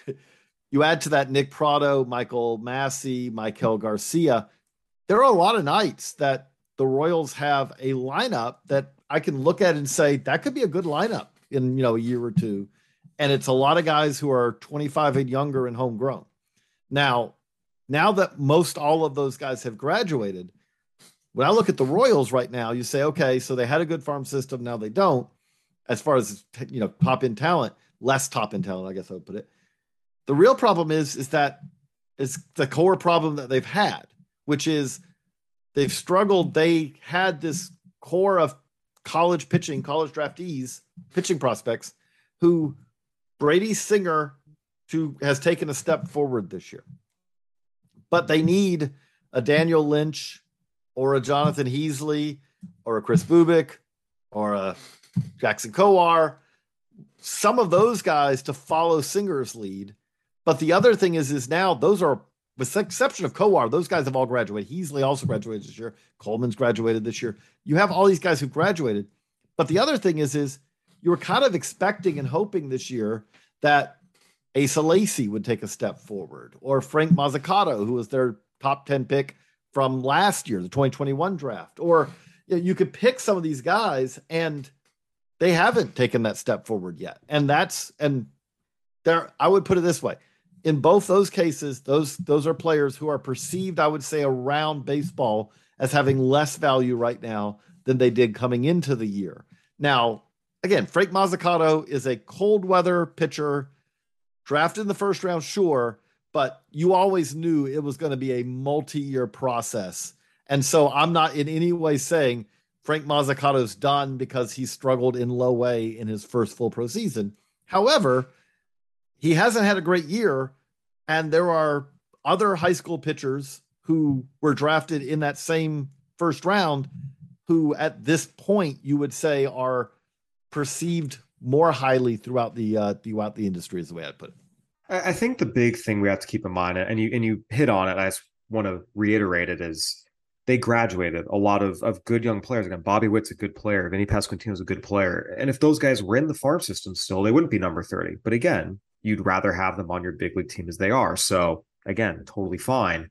you add to that Nick Prado, Michael Massey, Michael Garcia. There are a lot of nights that the Royals have a lineup that I can look at and say, that could be a good lineup in, a year or two. And it's a lot of guys who are 25 and younger and homegrown. Now that most all of those guys have graduated, when I look at the Royals right now, you say, okay, so they had a good farm system. Now they don't, as far as, top end talent, less top end talent, I guess I would put it. The real problem is that it's the core problem that they've had, which is they've struggled. They had this core of college draftees, pitching prospects, who Brady Singer has taken a step forward this year. But they need a Daniel Lynch or a Jonathan Heasley or a Chris Bubik or a Jackson Kowar, some of those guys to follow Singer's lead. But the other thing is now those are, with the exception of Kowar, those guys have all graduated. Heasley also graduated this year. Coleman's graduated this year. You have all these guys who graduated. But the other thing is you were kind of expecting and hoping this year that Asa Lacy would take a step forward, or Frank Mazzucato, who was their top 10 pick from last year, the 2021 draft. Or you could pick some of these guys, and they haven't taken that step forward yet. I would put it this way. In both those cases, those are players who are perceived, I would say, around baseball as having less value right now than they did coming into the year. Now, again, Frank Mazzucato is a cold weather pitcher, drafted in the first round, sure, but you always knew it was going to be a multi-year process. And so I'm not in any way saying Frank Mazzucato's done because he struggled in low A in his first full pro season. However, he hasn't had a great year, and there are other high school pitchers who were drafted in that same first round who at this point you would say are perceived more highly throughout the industry, is the way I'd put it. I think the big thing we have to keep in mind, and you hit on it, I just want to reiterate it, is they graduated a lot of good young players. Again, Bobby Witt's a good player. Vinny Pasquantino is a good player. And if those guys were in the farm system still, they wouldn't be number 30. But again, you'd rather have them on your big league team as they are. So again, totally fine.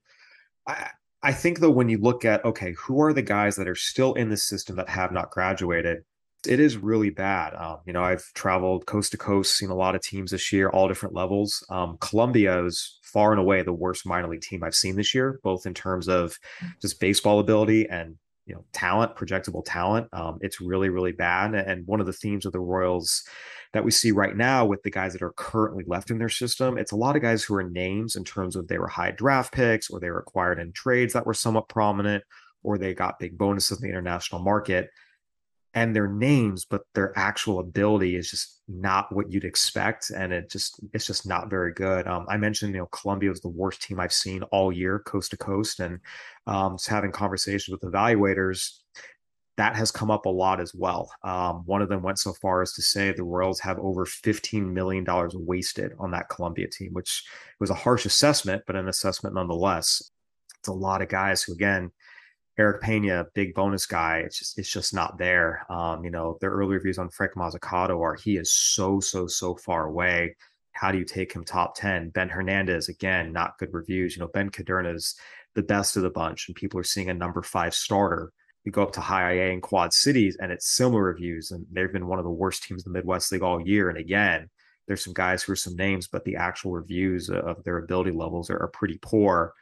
I think, though, when you look at, okay, who are the guys that are still in the system that have not graduated, it is really bad. I've traveled coast to coast, seen a lot of teams this year, all different levels. Columbia is far and away the worst minor league team I've seen this year, both in terms of just baseball ability and talent, projectable talent. It's really, really bad. And one of the themes of the Royals that we see right now with the guys that are currently left in their system, it's a lot of guys who are names in terms of they were high draft picks, or they were acquired in trades that were somewhat prominent, or they got big bonuses in the international market. And their names, but their actual ability is just not what you'd expect. And it's just not very good. I mentioned, Columbia was the worst team I've seen all year, coast to coast. And just having conversations with evaluators, that has come up a lot as well. One of them went so far as to say the Royals have over $15 million wasted on that Columbia team, which was a harsh assessment, but an assessment nonetheless. It's a lot of guys who, again, Eric Pena, big bonus guy, it's just not there. Their early reviews on Frank Mazzucato are he is so far away. How do you take him top 10? Ben Hernandez, again, not good reviews. Ben Cadorna is the best of the bunch, and people are seeing a number 5 starter. You go up to High IA and Quad Cities, and it's similar reviews, and they've been one of the worst teams in the Midwest League all year. And again, there's some guys who are some names, but the actual reviews of their ability levels are pretty poor.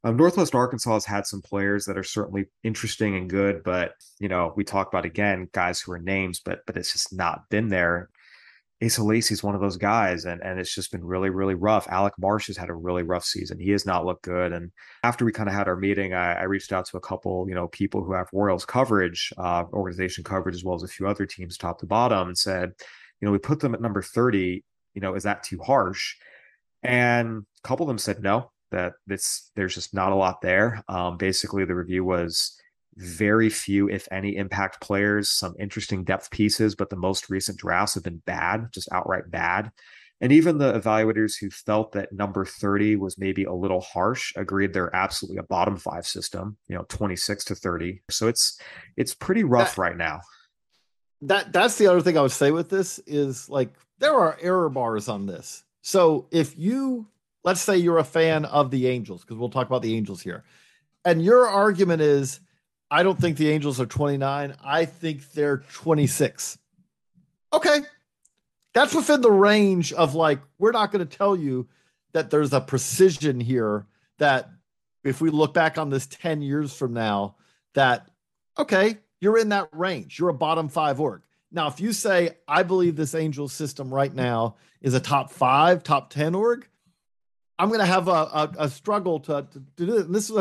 Northwest Arkansas has had some players that are certainly interesting and good, but we talk about again guys who are names, but it's just not been there. Asa Lacy's one of those guys, and it's just been really, really rough. Alec Marsh has had a really rough season. He has not looked good. And after we kind of had our meeting, I reached out to a couple, people who have Royals coverage, organization coverage, as well as a few other teams top to bottom, and said, we put them at number 30. Is that too harsh? And a couple of them said no, that there's just not a lot there. Basically, the review was very few, if any, impact players, some interesting depth pieces, but the most recent drafts have been bad, just outright bad. And even the evaluators who felt that number 30 was maybe a little harsh agreed they're absolutely a bottom 5 system, 26 to 30. So it's pretty rough right now. That's the other thing I would say with this is, like, there are error bars on this. So if let's say you're a fan of the Angels, because we'll talk about the Angels here, and your argument is, I don't think the Angels are 29. I think they're 26. Okay. That's within the range of, like, we're not going to tell you that there's a precision here that if we look back on this 10 years from now, that, okay, you're in that range. You're a bottom 5 org. Now, if you say, I believe this Angels system right now is a top 5, top 10 org, I'm going to have a struggle to do it. And this is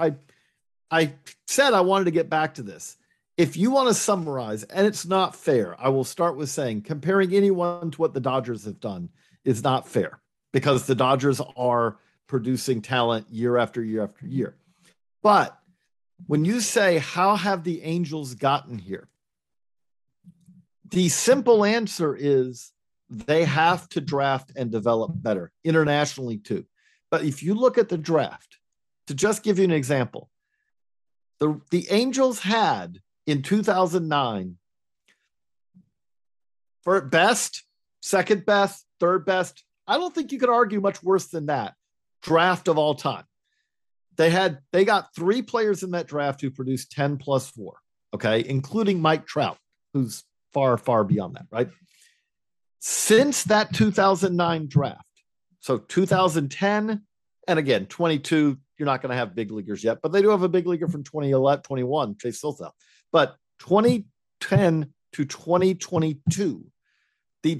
I said I wanted to get back to this. If you want to summarize, and it's not fair, I will start with saying comparing anyone to what the Dodgers have done is not fair, because the Dodgers are producing talent year after year after year. But when you say, how have the Angels gotten here? The simple answer is they have to draft and develop better, internationally too. But if you look at the draft, to just give you an example, the Angels had in 2009 for best, second best, third best. I don't think you could argue much worse than that draft of all time. They got 3 players in that draft who produced 10+4, okay, including Mike Trout, who's far, far beyond that, right? Since that 2009 draft, so 2010, and again, 22, you're not going to have big leaguers yet, but they do have a big leaguer from 2011, 21, Chase Silseth. But 2010 to 2022, the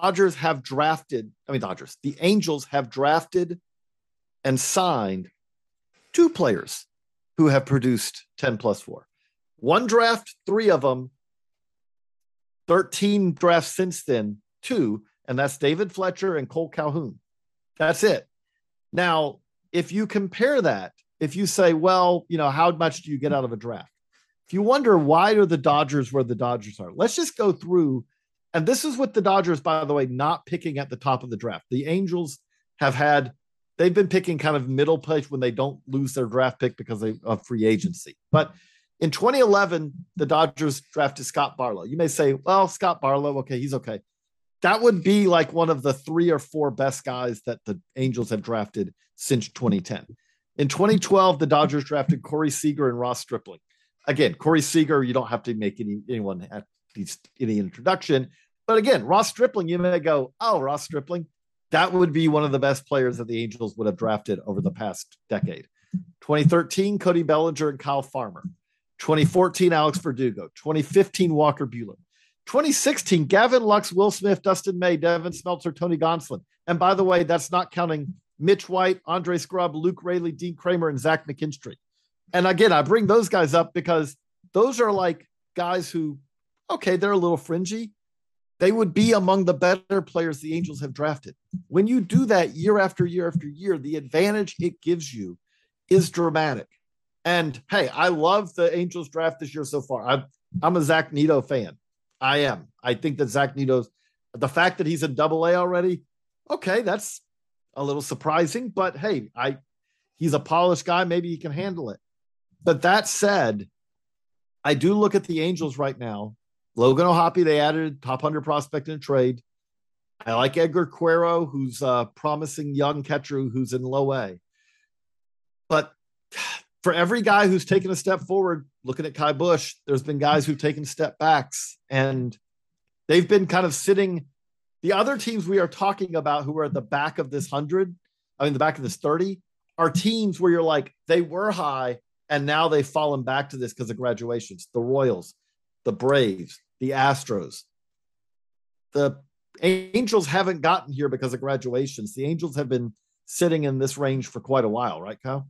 Angels have drafted and signed 2 players who have produced 10+4. One draft, 3 of them, 13 drafts since then, 2, and that's David Fletcher and Cole Calhoun. That's it. Now, if you compare that, if you say, well, how much do you get out of a draft? If you wonder why are the Dodgers where the Dodgers are, let's just go through. And this is with the Dodgers, by the way, not picking at the top of the draft. The Angels they've been picking kind of middle place when they don't lose their draft pick because of free agency. But in 2011, the Dodgers drafted Scott Barlow. You may say, well, Scott Barlow, okay, he's okay. That would be like one of the 3 or 4 best guys that the Angels have drafted since 2010. In 2012, the Dodgers drafted Corey Seager and Ross Stripling. Again, Corey Seager, you don't have to make anyone at least any introduction. But again, Ross Stripling, you may go, oh, Ross Stripling, that would be one of the best players that the Angels would have drafted over the past decade. 2013, Cody Bellinger and Kyle Farmer. 2014, Alex Verdugo. 2015, Walker Buehler. 2016, Gavin Lux, Will Smith, Dustin May, Devin Smeltzer, Tony Gonsolin. And by the way, that's not counting Mitch White, Andre Scrub, Luke Raley, Dean Kramer, and Zach McKinstry. And again, I bring those guys up because those are like guys who, okay, they're a little fringy. They would be among the better players the Angels have drafted. When you do that year after year after year, the advantage it gives you is dramatic. And hey, I love the Angels draft this year so far. I'm a Zach Neto fan. I am. I think that Zach Neto's, the fact that he's in Double-A already, okay, that's a little surprising, but hey, he's a polished guy. Maybe he can handle it. But that said, I do look at the Angels right now. Logan O'Hoppe, they added top 100 prospect in a trade. I like Edgar Quero, who's a promising young catcher who's in low A. But for every guy who's taken a step forward, looking at Kai Bush, there's been guys who've taken step backs, and they've been kind of sitting. The other teams we are talking about who are at the back of this 100, the back of this 30, are teams where you're like, they were high and now they've fallen back to this because of graduations. The Royals, the Braves, the Astros. The Angels haven't gotten here because of graduations. The Angels have been sitting in this range for quite a while, right, Kyle?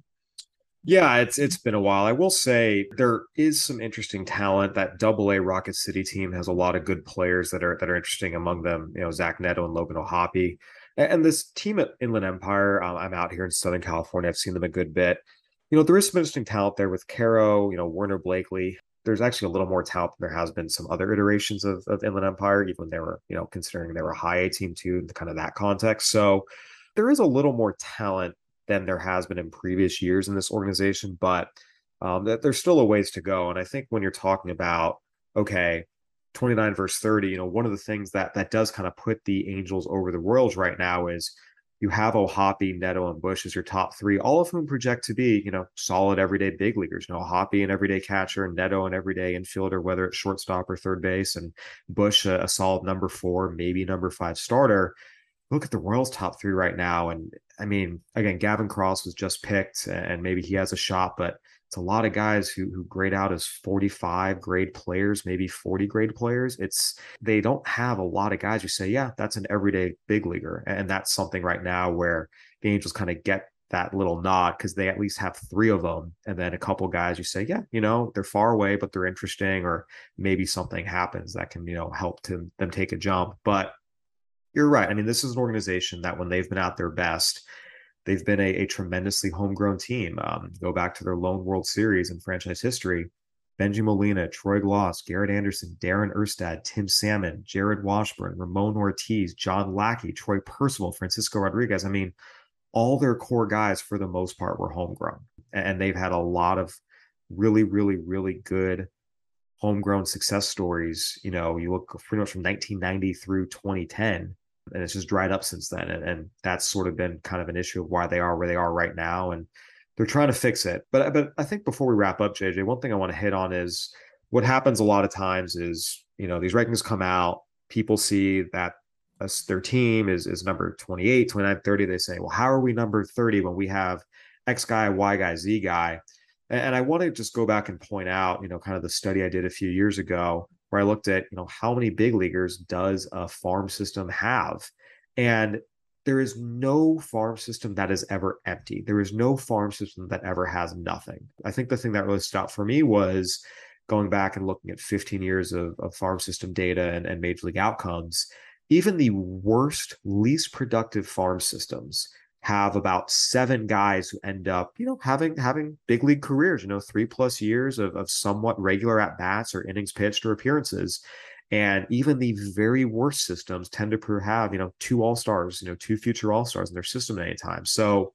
Yeah, it's been a while. I will say there is some interesting talent. That Double-A Rocket City team has a lot of good players that are interesting. Among them, Zach Neto and Logan O'Hoppe. And this team at Inland Empire, I'm out here in Southern California. I've seen them a good bit. There is some interesting talent there with Caro, Werner Blakely. There's actually a little more talent than there has been some other iterations of Inland Empire, even when they were, considering they were a high A team too, kind of that context. So there is a little more talent than there has been in previous years in this organization, but there's still a ways to go. And I think when you're talking about, okay, 29 versus 30, one of the things that does kind of put the Angels over the Royals right now is you have O'Hoppe, Neto, and Bush as your top three, all of whom project to be, solid everyday big leaguers. O'Hoppe, an everyday catcher, Neto, an everyday infielder, whether it's shortstop or third base, and Bush, a solid number 4, maybe number 5 starter. Look at the Royals' top 3 right now. And I mean, again, Gavin Cross was just picked and maybe he has a shot, but it's a lot of guys who grade out as 45 grade players, maybe 40 grade players. They don't have a lot of guys who say, yeah, that's an everyday big leaguer. And that's something right now where the Angels kind of get that little nod because they at least have 3 of them. And then a couple guys you say, yeah, they're far away, but they're interesting, or maybe something happens that can, help them take a jump. But you're right. I mean, this is an organization that when they've been at their best, they've been a tremendously homegrown team. Go back to their lone World Series in franchise history. Benji Molina, Troy Gloss, Garrett Anderson, Darren Erstad, Tim Salmon, Jared Washburn, Ramon Ortiz, John Lackey, Troy Percival, Francisco Rodriguez. I mean, all their core guys for the most part were homegrown. And they've had a lot of really, really, really good homegrown success stories. You look pretty much from 1990 through 2010. And it's just dried up since then. And that's sort of been kind of an issue of why they are where they are right now. And they're trying to fix it. But I think before we wrap up, JJ, one thing I want to hit on is what happens a lot of times is, these rankings come out, people see that their team is number 28, 29, 30. They say, well, how are we number 30 when we have X guy, Y guy, Z guy? And I want to just go back and point out, kind of the study I did a few years ago where I looked at, how many big leaguers does a farm system have? And there is no farm system that is ever empty. There is no farm system that ever has nothing. I think the thing that really stood out for me was going back and looking at 15 years of farm system data and major league outcomes. Even the worst, least productive farm systems have about 7 guys who end up, having big league careers, 3+ years of somewhat regular at bats or innings pitched or appearances. And even the very worst systems tend to have, 2 all-stars, 2 future all-stars in their system at any time. So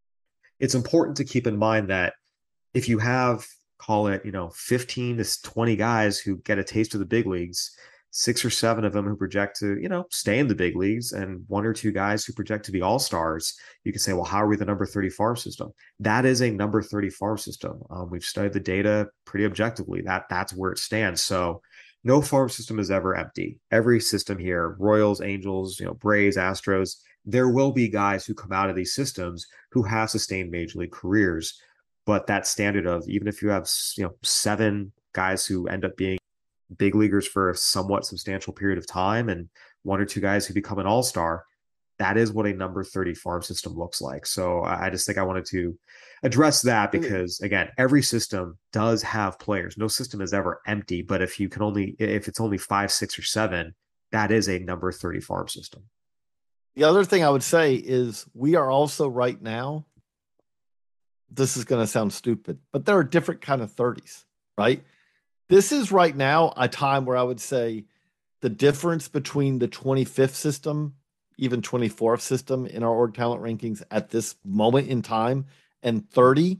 it's important to keep in mind that if you have, call it, 15 to 20 guys who get a taste of the big leagues, 6 or 7 of them who project to, stay in the big leagues, and 1 or 2 guys who project to be all-stars, you can say, well, how are we the number 30 farm system? That is a number 30 farm system. We've studied the data pretty objectively. That's where it stands. So no farm system is ever empty. Every system here, Royals, Angels, Braves, Astros, there will be guys who come out of these systems who have sustained major league careers. But that standard of, even if you have, 7 guys who end up being big leaguers for a somewhat substantial period of time and 1 or 2 guys who become an all-star, that is what a number 30 farm system looks like. So I just think I wanted to address that because, again, every system does have players. No system is ever empty, but if it's only 5, 6, or 7, that is a number 30 farm system. The other thing I would say is we are also right now, this is going to sound stupid, but there are different kind of 30s, right? This is right now a time where I would say the difference between the 25th system, even 24th system in our org talent rankings at this moment in time and 30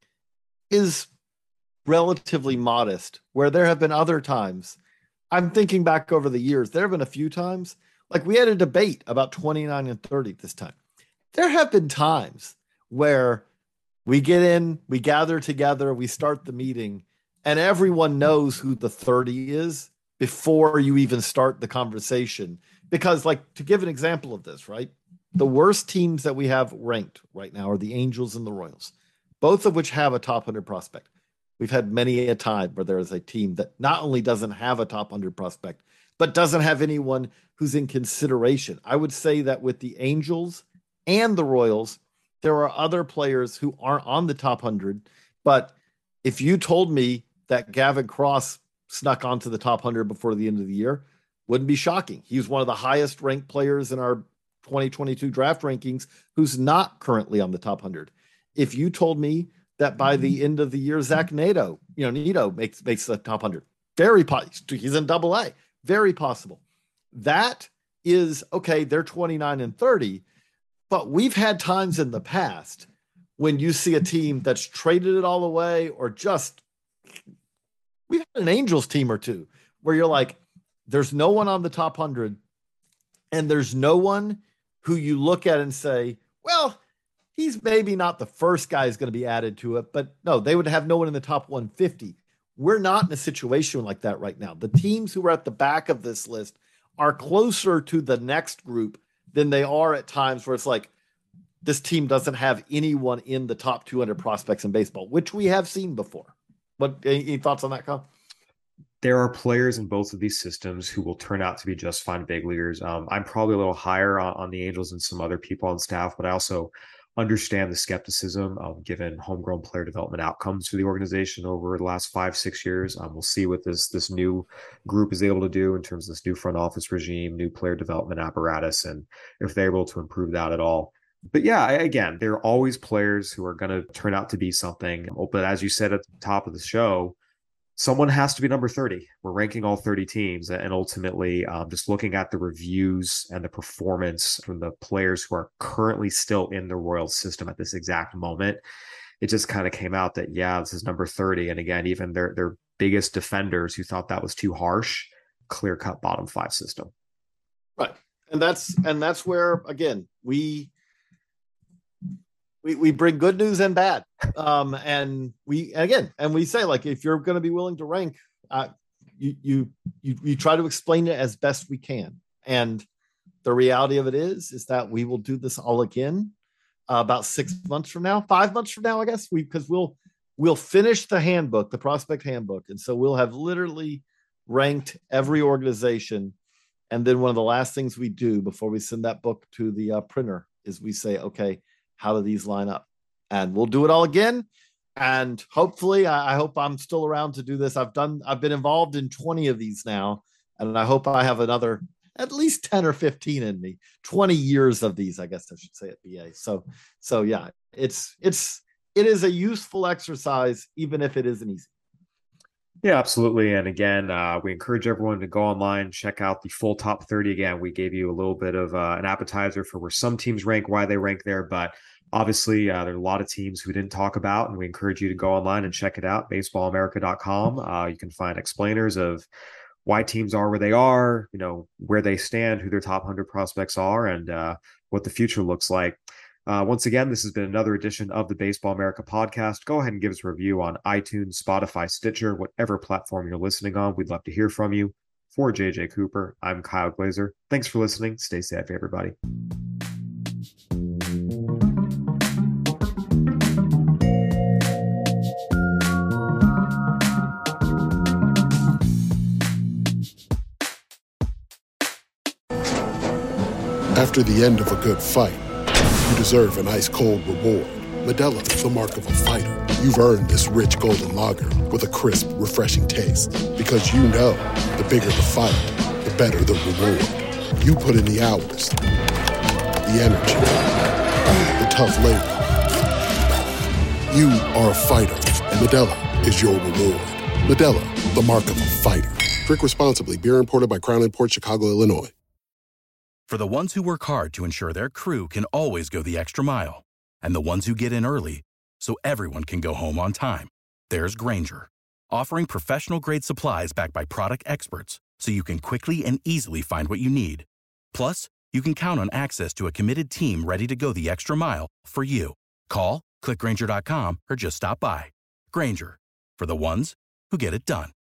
is relatively modest, where there have been other times. I'm thinking back over the years, there have been a few times, like we had a debate about 29 and 30 this time. There have been times where we get in, we gather together, we start the meeting, and everyone knows who the 30 is before you even start the conversation. Because, like, to give an example of this, right? the worst teams that we have ranked right now are the Angels and the Royals, both of which have a top 100 prospect. We've had many a time where there is a team that not only doesn't have a top 100 prospect, but doesn't have anyone who's in consideration. I would say that with the Angels and the Royals, there are other players who aren't on the top 100. But if you told me that Gavin Cross snuck onto the top 100 before the end of the year, wouldn't be shocking. He's one of the highest ranked players in our 2022 draft rankings who's not currently on the top 100. If you told me that by the end of the year, Zach Neto makes the top 100, very possible. He's in AA, very possible. That is okay. They're 29 and 30, but we've had times in the past when you see a team that's traded it all away, or just, we've had an Angels team or two where you're like, there's no one on the top 100, and there's no one who you look at and say, well, he's maybe not the first guy who's going to be added to it, but no, they would have no one in the top 150. We're not in a situation like that right now. The teams who are at the back of this list are closer to the next group than they are at times where it's like, this team doesn't have anyone in the top 200 prospects in baseball, which we have seen before. But any thoughts on that, Kyle? There are players in both of these systems who will turn out to be just fine big leaguers. I'm probably a little higher on the Angels than some other people on staff, but I also understand the skepticism given homegrown player development outcomes for the organization over the last 5-6 years. We'll see what this new group is able to do in terms of this new front office regime, new player development apparatus, and if they're able to improve that at all. But yeah, again, there are always players who are going to turn out to be something. But as you said at the top of the show, someone has to be number 30. We're ranking all 30 teams, and ultimately just looking at the reviews and the performance from the players who are currently still in the Royals system at this exact moment, it just kind of came out that, yeah, this is number 30. And again, even their biggest defenders who thought that was too harsh, clear-cut bottom 5 system. Right. And that's where, again, we bring good news and bad. And we say, like, if you're going to be willing to rank, you try to explain it as best we can. And the reality of it is that we will do this all again about 6 months from now, 5 months from now, I guess, because we'll finish the handbook, the prospect handbook. And so we'll have literally ranked every organization. And then one of the last things we do before we send that book to the printer is we say, okay, how do these line up? And we'll do it all again. And hopefully, I hope I'm still around to do this. I've been involved in 20 of these now, and I hope I have another at least 10 or 15 in me. 20 years of these, I guess I should say at BA. So yeah, it is a useful exercise, even if it isn't easy. Yeah, absolutely. And again, we encourage everyone to go online, check out the full top 30. Again, we gave you a little bit of an appetizer for where some teams rank, why they rank there. But obviously, there are a lot of teams we didn't talk about, and we encourage you to go online and check it out, baseballamerica.com. You can find explainers of why teams are where they are, where they stand, who their top 100 prospects are, and what the future looks like. Once again, this has been another edition of the Baseball America podcast. Go ahead and give us a review on iTunes, Spotify, Stitcher, whatever platform you're listening on. We'd love to hear from you. For JJ Cooper, I'm Kyle Glaser. Thanks for listening. Stay safe, everybody. After the end of a good fight, you deserve an ice-cold reward. Modelo, the mark of a fighter. You've earned this rich golden lager with a crisp, refreshing taste. Because you know, the bigger the fight, the better the reward. You put in the hours, the energy, the tough labor. You are a fighter, and Modelo is your reward. Modelo, the mark of a fighter. Drink responsibly. Beer imported by Crown Imports, Chicago, Illinois. For the ones who work hard to ensure their crew can always go the extra mile, and the ones who get in early so everyone can go home on time, there's Grainger, offering professional-grade supplies backed by product experts so you can quickly and easily find what you need. Plus, you can count on access to a committed team ready to go the extra mile for you. Call, click Grainger.com, or just stop by. Grainger, for the ones who get it done.